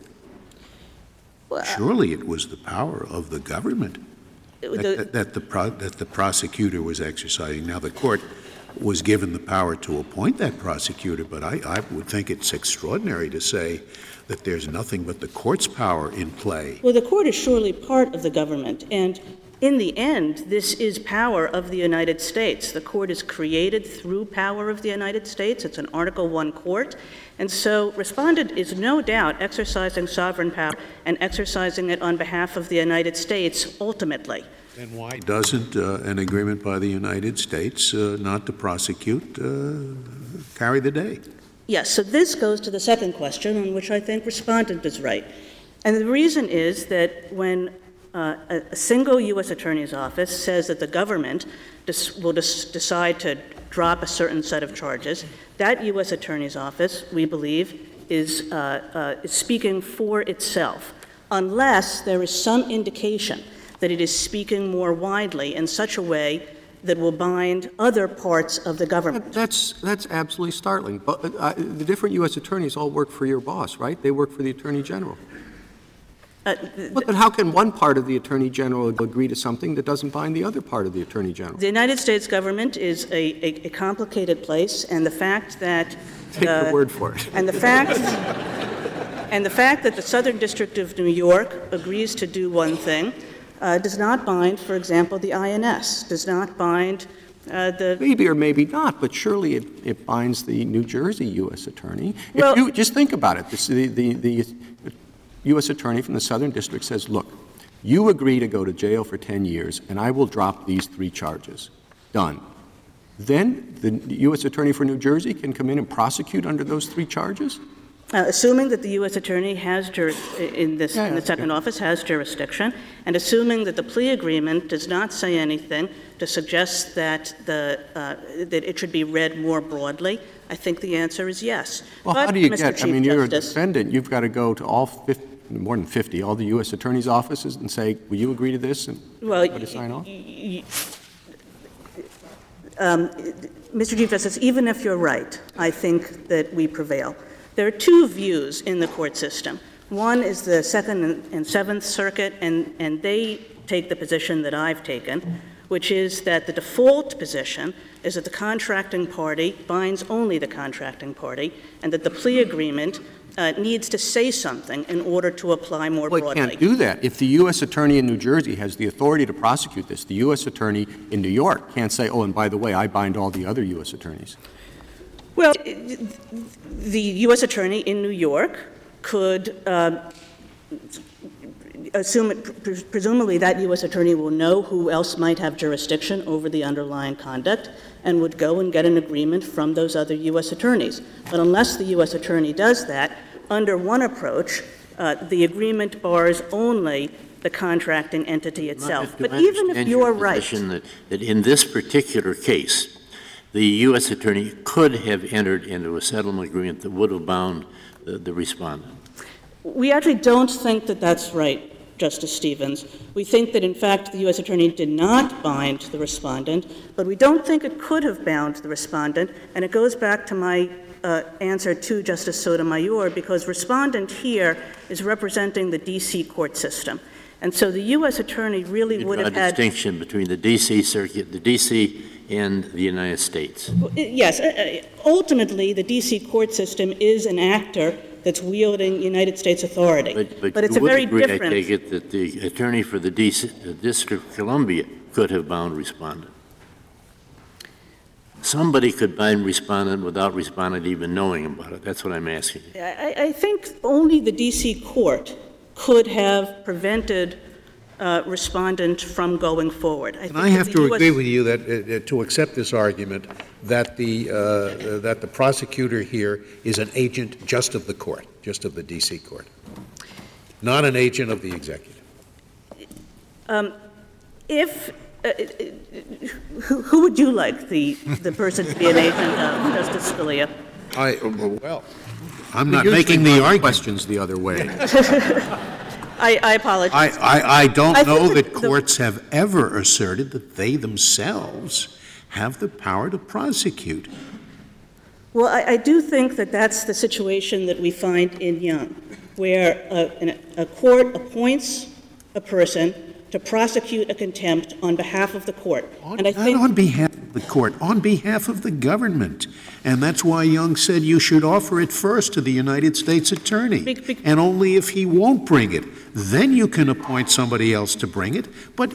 Well, surely it was the power of the government that the prosecutor was exercising. Now, the court was given the power to appoint that prosecutor, but I would think it's extraordinary to say that there's nothing but the court's power in play. Well, the court is surely part of the government, and in the end, this is power of the United States. The court is created through power of the United States. It's an Article I court. And so respondent is no doubt exercising sovereign power and exercising it on behalf of the United States ultimately. And why doesn't an agreement by the United States not to prosecute carry the day? Yes, so this goes to the second question on which I think respondent is right. And the reason is that when a single U.S. Attorney's Office says that the government will decide to drop a certain set of charges, that U.S. Attorney's Office, we believe, is speaking for itself, unless there is some indication that it is speaking more widely in such a way that will bind other parts of the government. That's absolutely startling. But the different U.S. attorneys all work for your boss, right? They work for the Attorney General. But how can one part of the Attorney General agree to something that doesn't bind the other part of the Attorney General? The United States government is a complicated place, and the fact that... Take your word for it. And the fact that the Southern District of New York agrees to do one thing does not bind, for example, the INS, does not bind the... Maybe or maybe not, but surely it binds the New Jersey U.S. Attorney. Well, if you just think about it. The U.S. Attorney from the Southern District says, look, you agree to go to jail for 10 years, and I will drop these 3 charges. Done. Then the U.S. Attorney for New Jersey can come in and prosecute under those 3 charges? Assuming that the U.S. Attorney has in the second office has jurisdiction, and assuming that the plea agreement does not say anything to suggest that that it should be read more broadly, I think the answer is yes. Well, but, how do you Mr. get? Chief You're a Justice, defendant. You've got to go to all 50, more than 50, all the U.S. Attorney's offices and say, will you agree to this? And sign off? Mr. Chief Justice, even if you're right, I think that we prevail. There are 2 views in the court system. One is the Second and Seventh Circuit, and they take the position that I've taken, which is that the default position is that the contracting party binds only the contracting party, and that the plea agreement needs to say something in order to apply more broadly. Well, it can't do that. If the U.S. Attorney in New Jersey has the authority to prosecute this, the U.S. Attorney in New York can't say, oh, and by the way, I bind all the other U.S. attorneys. Well, the U.S. Attorney in New York could presumably that U.S. Attorney will know who else might have jurisdiction over the underlying conduct and would go and get an agreement from those other U.S. attorneys. But unless the U.S. Attorney does that, under one approach, the agreement bars only the contracting entity itself. But even if you're right... That in this particular case, the U.S. Attorney could have entered into a settlement agreement that would have bound the respondent. We actually don't think that that's right, Justice Stevens. We think that, in fact, the U.S. Attorney did not bind the respondent, but we don't think it could have bound the respondent, and it goes back to my answer to Justice Sotomayor, because respondent here is representing the D.C. court system. And so the U.S. Attorney really would have had... a distinction between the D.C. Circuit, the D.C. and the United States. Yes. Ultimately, the D.C. court system is an actor that's wielding United States authority. But it's you a very would agree, different... I take it, that the attorney for the District of Columbia could have bound respondent. Somebody could bind respondent without respondent even knowing about it. That's what I'm asking you. I think only the D.C. court could have prevented respondent from going forward. And I have to agree with you that to accept this argument that the prosecutor here is an agent just of the court, just of the D.C. court, not an agent of the executive. Who would you like the person to be an agent of, Justice Scalia? I'm not making the argument. Questions the other way. I apologize. I don't know that courts have ever asserted that they themselves have the power to prosecute. Well, I do think that that's the situation that we find in Young, where a court appoints a person to prosecute a contempt on behalf of the court. Not on behalf of the court, on behalf of the government. And that's why Young said you should offer it first to the United States Attorney. And only if he won't bring it, then you can appoint somebody else to bring it. But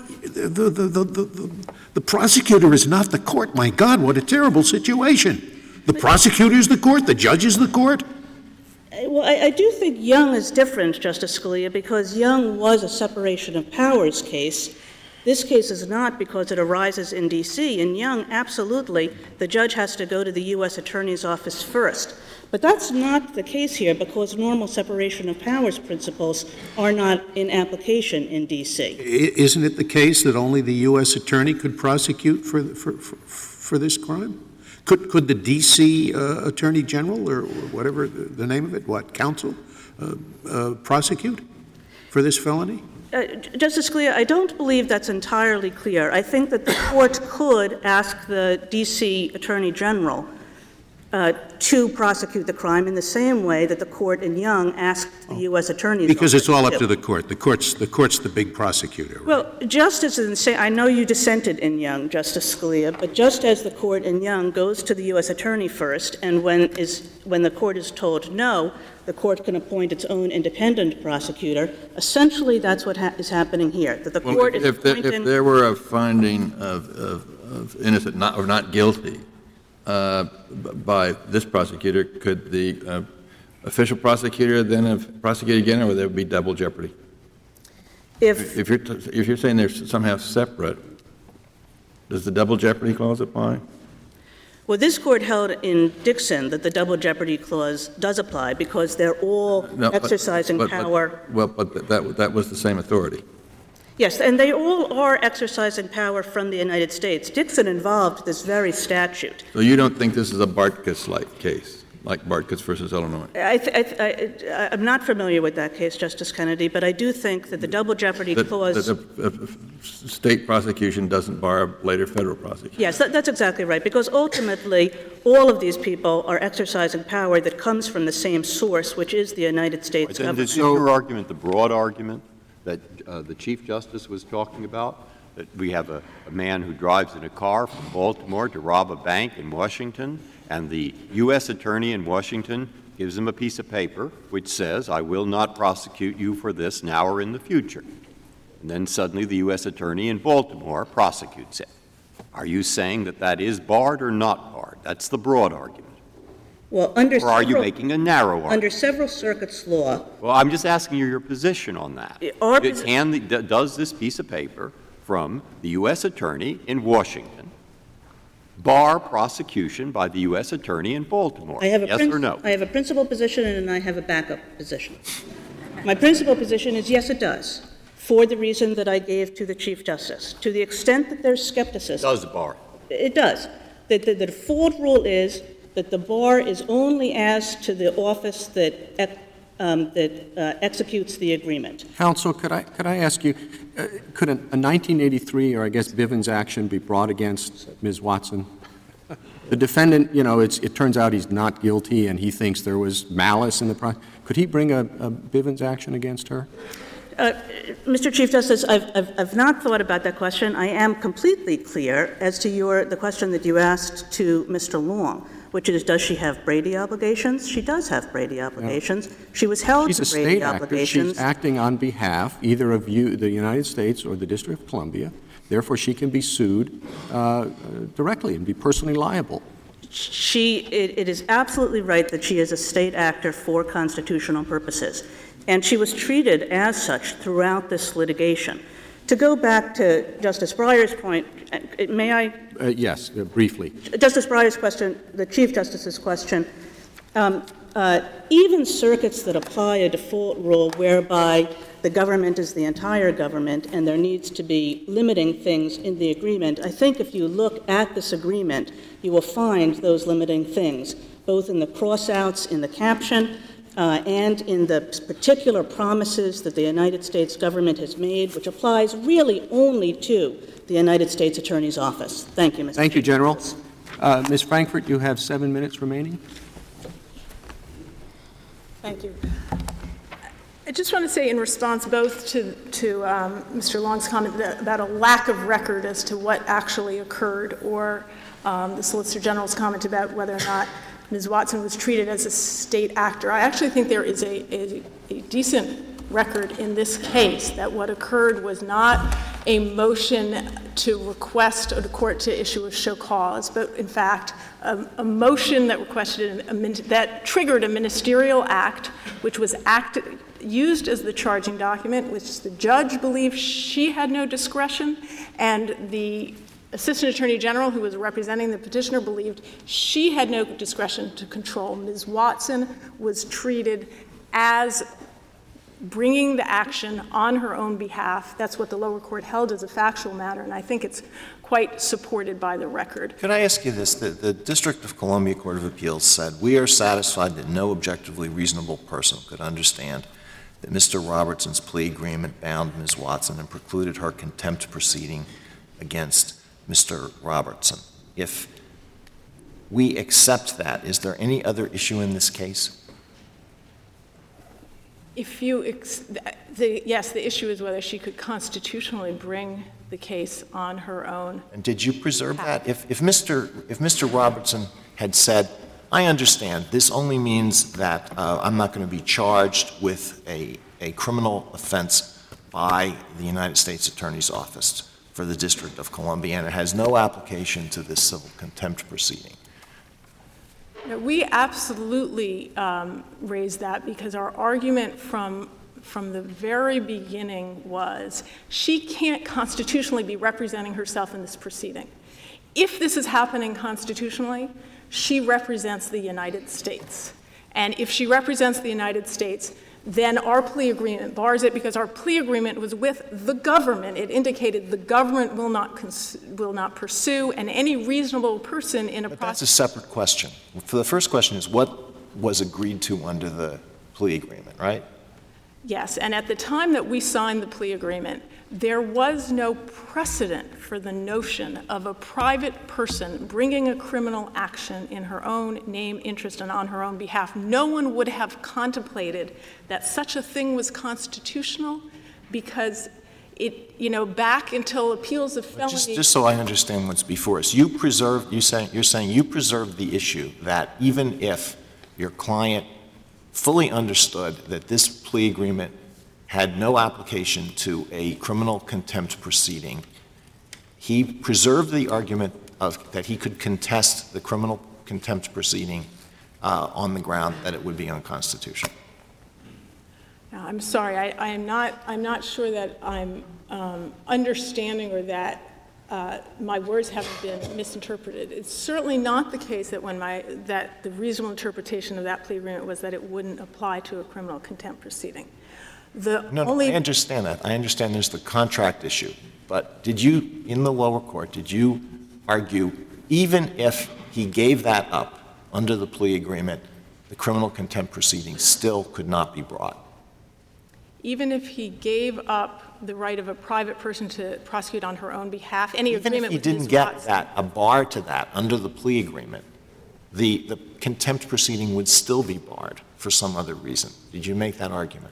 the prosecutor is not the court. My God, what a terrible situation. The prosecutor is the court, the judge is the court. Well, I do think Young is different, Justice Scalia, because Young was a separation of powers case. This case is not, because it arises in D.C. In Young, absolutely, the judge has to go to the U.S. Attorney's office first. But that's not the case here, because normal separation of powers principles are not in application in D.C. Isn't it the case that only the U.S. Attorney could prosecute for this crime? Could the D.C. Attorney General, or whatever the name of it, counsel, prosecute for this felony? Justice Scalia, I don't believe that's entirely clear. I think that the court could ask the D.C. Attorney General to prosecute the crime in the same way that the court in Young asked the U.S. Attorney's Because office it's all up to the court. The court's the big prosecutor. Right? Well, just as I know you dissented in Young, Justice Scalia, but just as the court in Young goes to the U.S. Attorney first, and when the court is told no, the court can appoint its own independent prosecutor. Essentially, that's what is happening here. That the court is appointing. If there were a finding of innocent or not guilty by this prosecutor, could the official prosecutor then have prosecuted again, or would there be double jeopardy? If you're saying they're somehow separate, does the double jeopardy clause apply? Well, this court held in Dixon that the double jeopardy clause does apply because they're all exercising power. But that was the same authority. Yes, and they all are exercising power from the United States. Dixon involved this very statute. So you don't think this is a Bartkus-like case, like Bartkus versus Illinois? I'm not familiar with that case, Justice Kennedy, but I do think that the double jeopardy clause... State prosecution doesn't bar later federal prosecution. Yes, that's exactly right, because ultimately all of these people are exercising power that comes from the same source, which is the United States government. Is your argument the broad argument that the Chief Justice was talking about, that we have a man who drives in a car from Baltimore to rob a bank in Washington, and the U.S. Attorney in Washington gives him a piece of paper which says, I will not prosecute you for this now or in the future. And then suddenly the U.S. Attorney in Baltimore prosecutes it. Are you saying that that is barred or not barred? That's the broad argument. Well, or are you making a narrow argument? Under several circuits' law... Well, I'm just asking you your position on that. Does this piece of paper from the U.S. Attorney in Washington bar prosecution by the U.S. Attorney in Baltimore? Yes or no? I have a principal position and I have a backup position. My principal position is yes, it does, for the reason that I gave to the Chief Justice. To the extent that there's skepticism... It does bar. It does. The default rule is that the bar is only as to the office that that executes the agreement. Counsel, could I ask you, could a 1983, or I guess Bivens action, be brought against Ms. Watson? The defendant, it turns out he's not guilty, and he thinks there was malice in the process. Could he bring a Bivens action against her? Mr. Chief Justice, I've not thought about that question. I am completely clear as to the question that you asked to Mr. Long, which is, does she have Brady obligations? She does have Brady obligations. She was held She's to a Brady state actor. obligations. She's acting on behalf either of you, the United States, or the District of Columbia. Therefore, she can be sued directly and be personally liable. It is absolutely right that she is a state actor for constitutional purposes, and she was treated as such throughout this litigation. To go back to Justice Breyer's point, may I? Yes, briefly. Justice Breyer's question, the Chief Justice's question, even circuits that apply a default rule whereby the government is the entire government and there needs to be limiting things in the agreement, I think if you look at this agreement, you will find those limiting things, both in the cross-outs in the caption and in the particular promises that the United States government has made, which applies really only to the United States Attorney's Office. Thank you, Mr. Thank you, Chief General. Justice. Ms. Frankfurt, you have 7 minutes remaining. Thank you. I just want to say in response both to Mr. Long's comment about a lack of record as to what actually occurred, or the Solicitor General's comment about whether or not Ms. Watson was treated as a state actor. I actually think there is a decent record in this case that what occurred was not a motion to request the court to issue a show cause, but in fact a motion that requested that triggered a ministerial act, which was used as the charging document, which the judge believed she had no discretion, and the Assistant Attorney General, who was representing the petitioner, believed she had no discretion to control. Ms. Watson was treated as bringing the action on her own behalf. That's what the lower court held as a factual matter, and I think it's quite supported by the record. Could I ask you this? The District of Columbia Court of Appeals said, "We are satisfied that no objectively reasonable person could understand that Mr. Robertson's plea agreement bound Ms. Watson and precluded her contempt proceeding against Mr. Robertson." If we accept that, is there any other issue in this case? If you, yes, the issue is whether she could constitutionally bring the case on her own. And did you preserve that? If Mr. Robertson had said, "I understand, this only means that I'm not going to be charged with a criminal offense by the United States Attorney's Office for the District of Columbia, and it has no application to this civil contempt proceeding." No, we absolutely raised that because our argument from the very beginning was she can't constitutionally be representing herself in this proceeding. If this is happening constitutionally, she represents the United States. And if she represents the United States, then our plea agreement bars it because our plea agreement was with the government. It indicated the government will not pursue, and any reasonable person in a process. That's a separate question. For the first question is what was agreed to under the plea agreement, right? Yes, and at the time that we signed the plea agreement, there was no precedent for the notion of a private person bringing a criminal action in her own name, interest, and on her own behalf. No one would have contemplated that such a thing was constitutional because back until appeals of felony. Just so I understand what's before us, you're saying you preserved the issue that even if your client fully understood that this plea agreement had no application to a criminal contempt proceeding, he preserved the argument that he could contest the criminal contempt proceeding on the ground that it would be unconstitutional. Now, I'm sorry, I'm not sure that I'm understanding or that my words haven't been misinterpreted. It's certainly not the case that that the reasonable interpretation of that plea agreement was that it wouldn't apply to a criminal contempt proceeding. I understand that. I understand there's the contract issue. But did you, in the lower court, did you argue even if he gave that up under the plea agreement, the criminal contempt proceeding still could not be brought. Even if he gave up the right of a private person to prosecute on her own behalf, any Even agreement if with you Ms. didn't get Watson- that, a bar to that under the plea agreement, the contempt proceeding would still be barred for some other reason. Did you make that argument?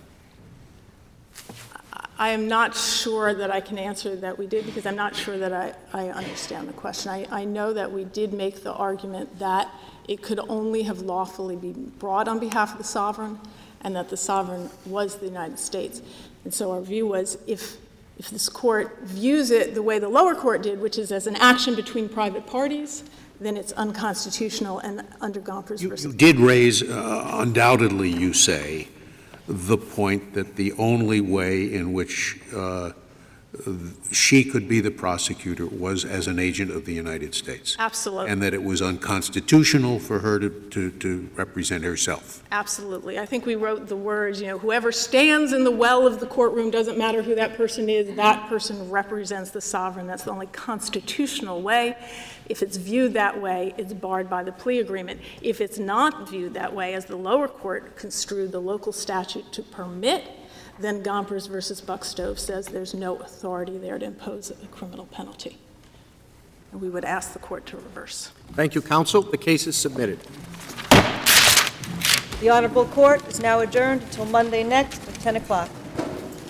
I am not sure that I can answer that we did, because I'm not sure that I understand the question. I know that we did make the argument that it could only have lawfully been brought on behalf of the sovereign, and that the sovereign was the United States. And so our view was, if this court views it the way the lower court did, which is as an action between private parties, then it's unconstitutional and under Gompers versus... You did raise, undoubtedly, you say, the point that the only way in which she could be the prosecutor was as an agent of the United States. Absolutely. And that it was unconstitutional for her to represent herself. Absolutely. I think we wrote the words, whoever stands in the well of the courtroom, doesn't matter who that person is, that person represents the sovereign. That's the only constitutional way. If it's viewed that way, it's barred by the plea agreement. If it's not viewed that way, as the lower court construed the local statute to permit, then Gompers versus Buckstove says there's no authority there to impose a criminal penalty. And we would ask the court to reverse. Thank you, counsel. The case is submitted. The Honorable Court is now adjourned until Monday next at 10 o'clock.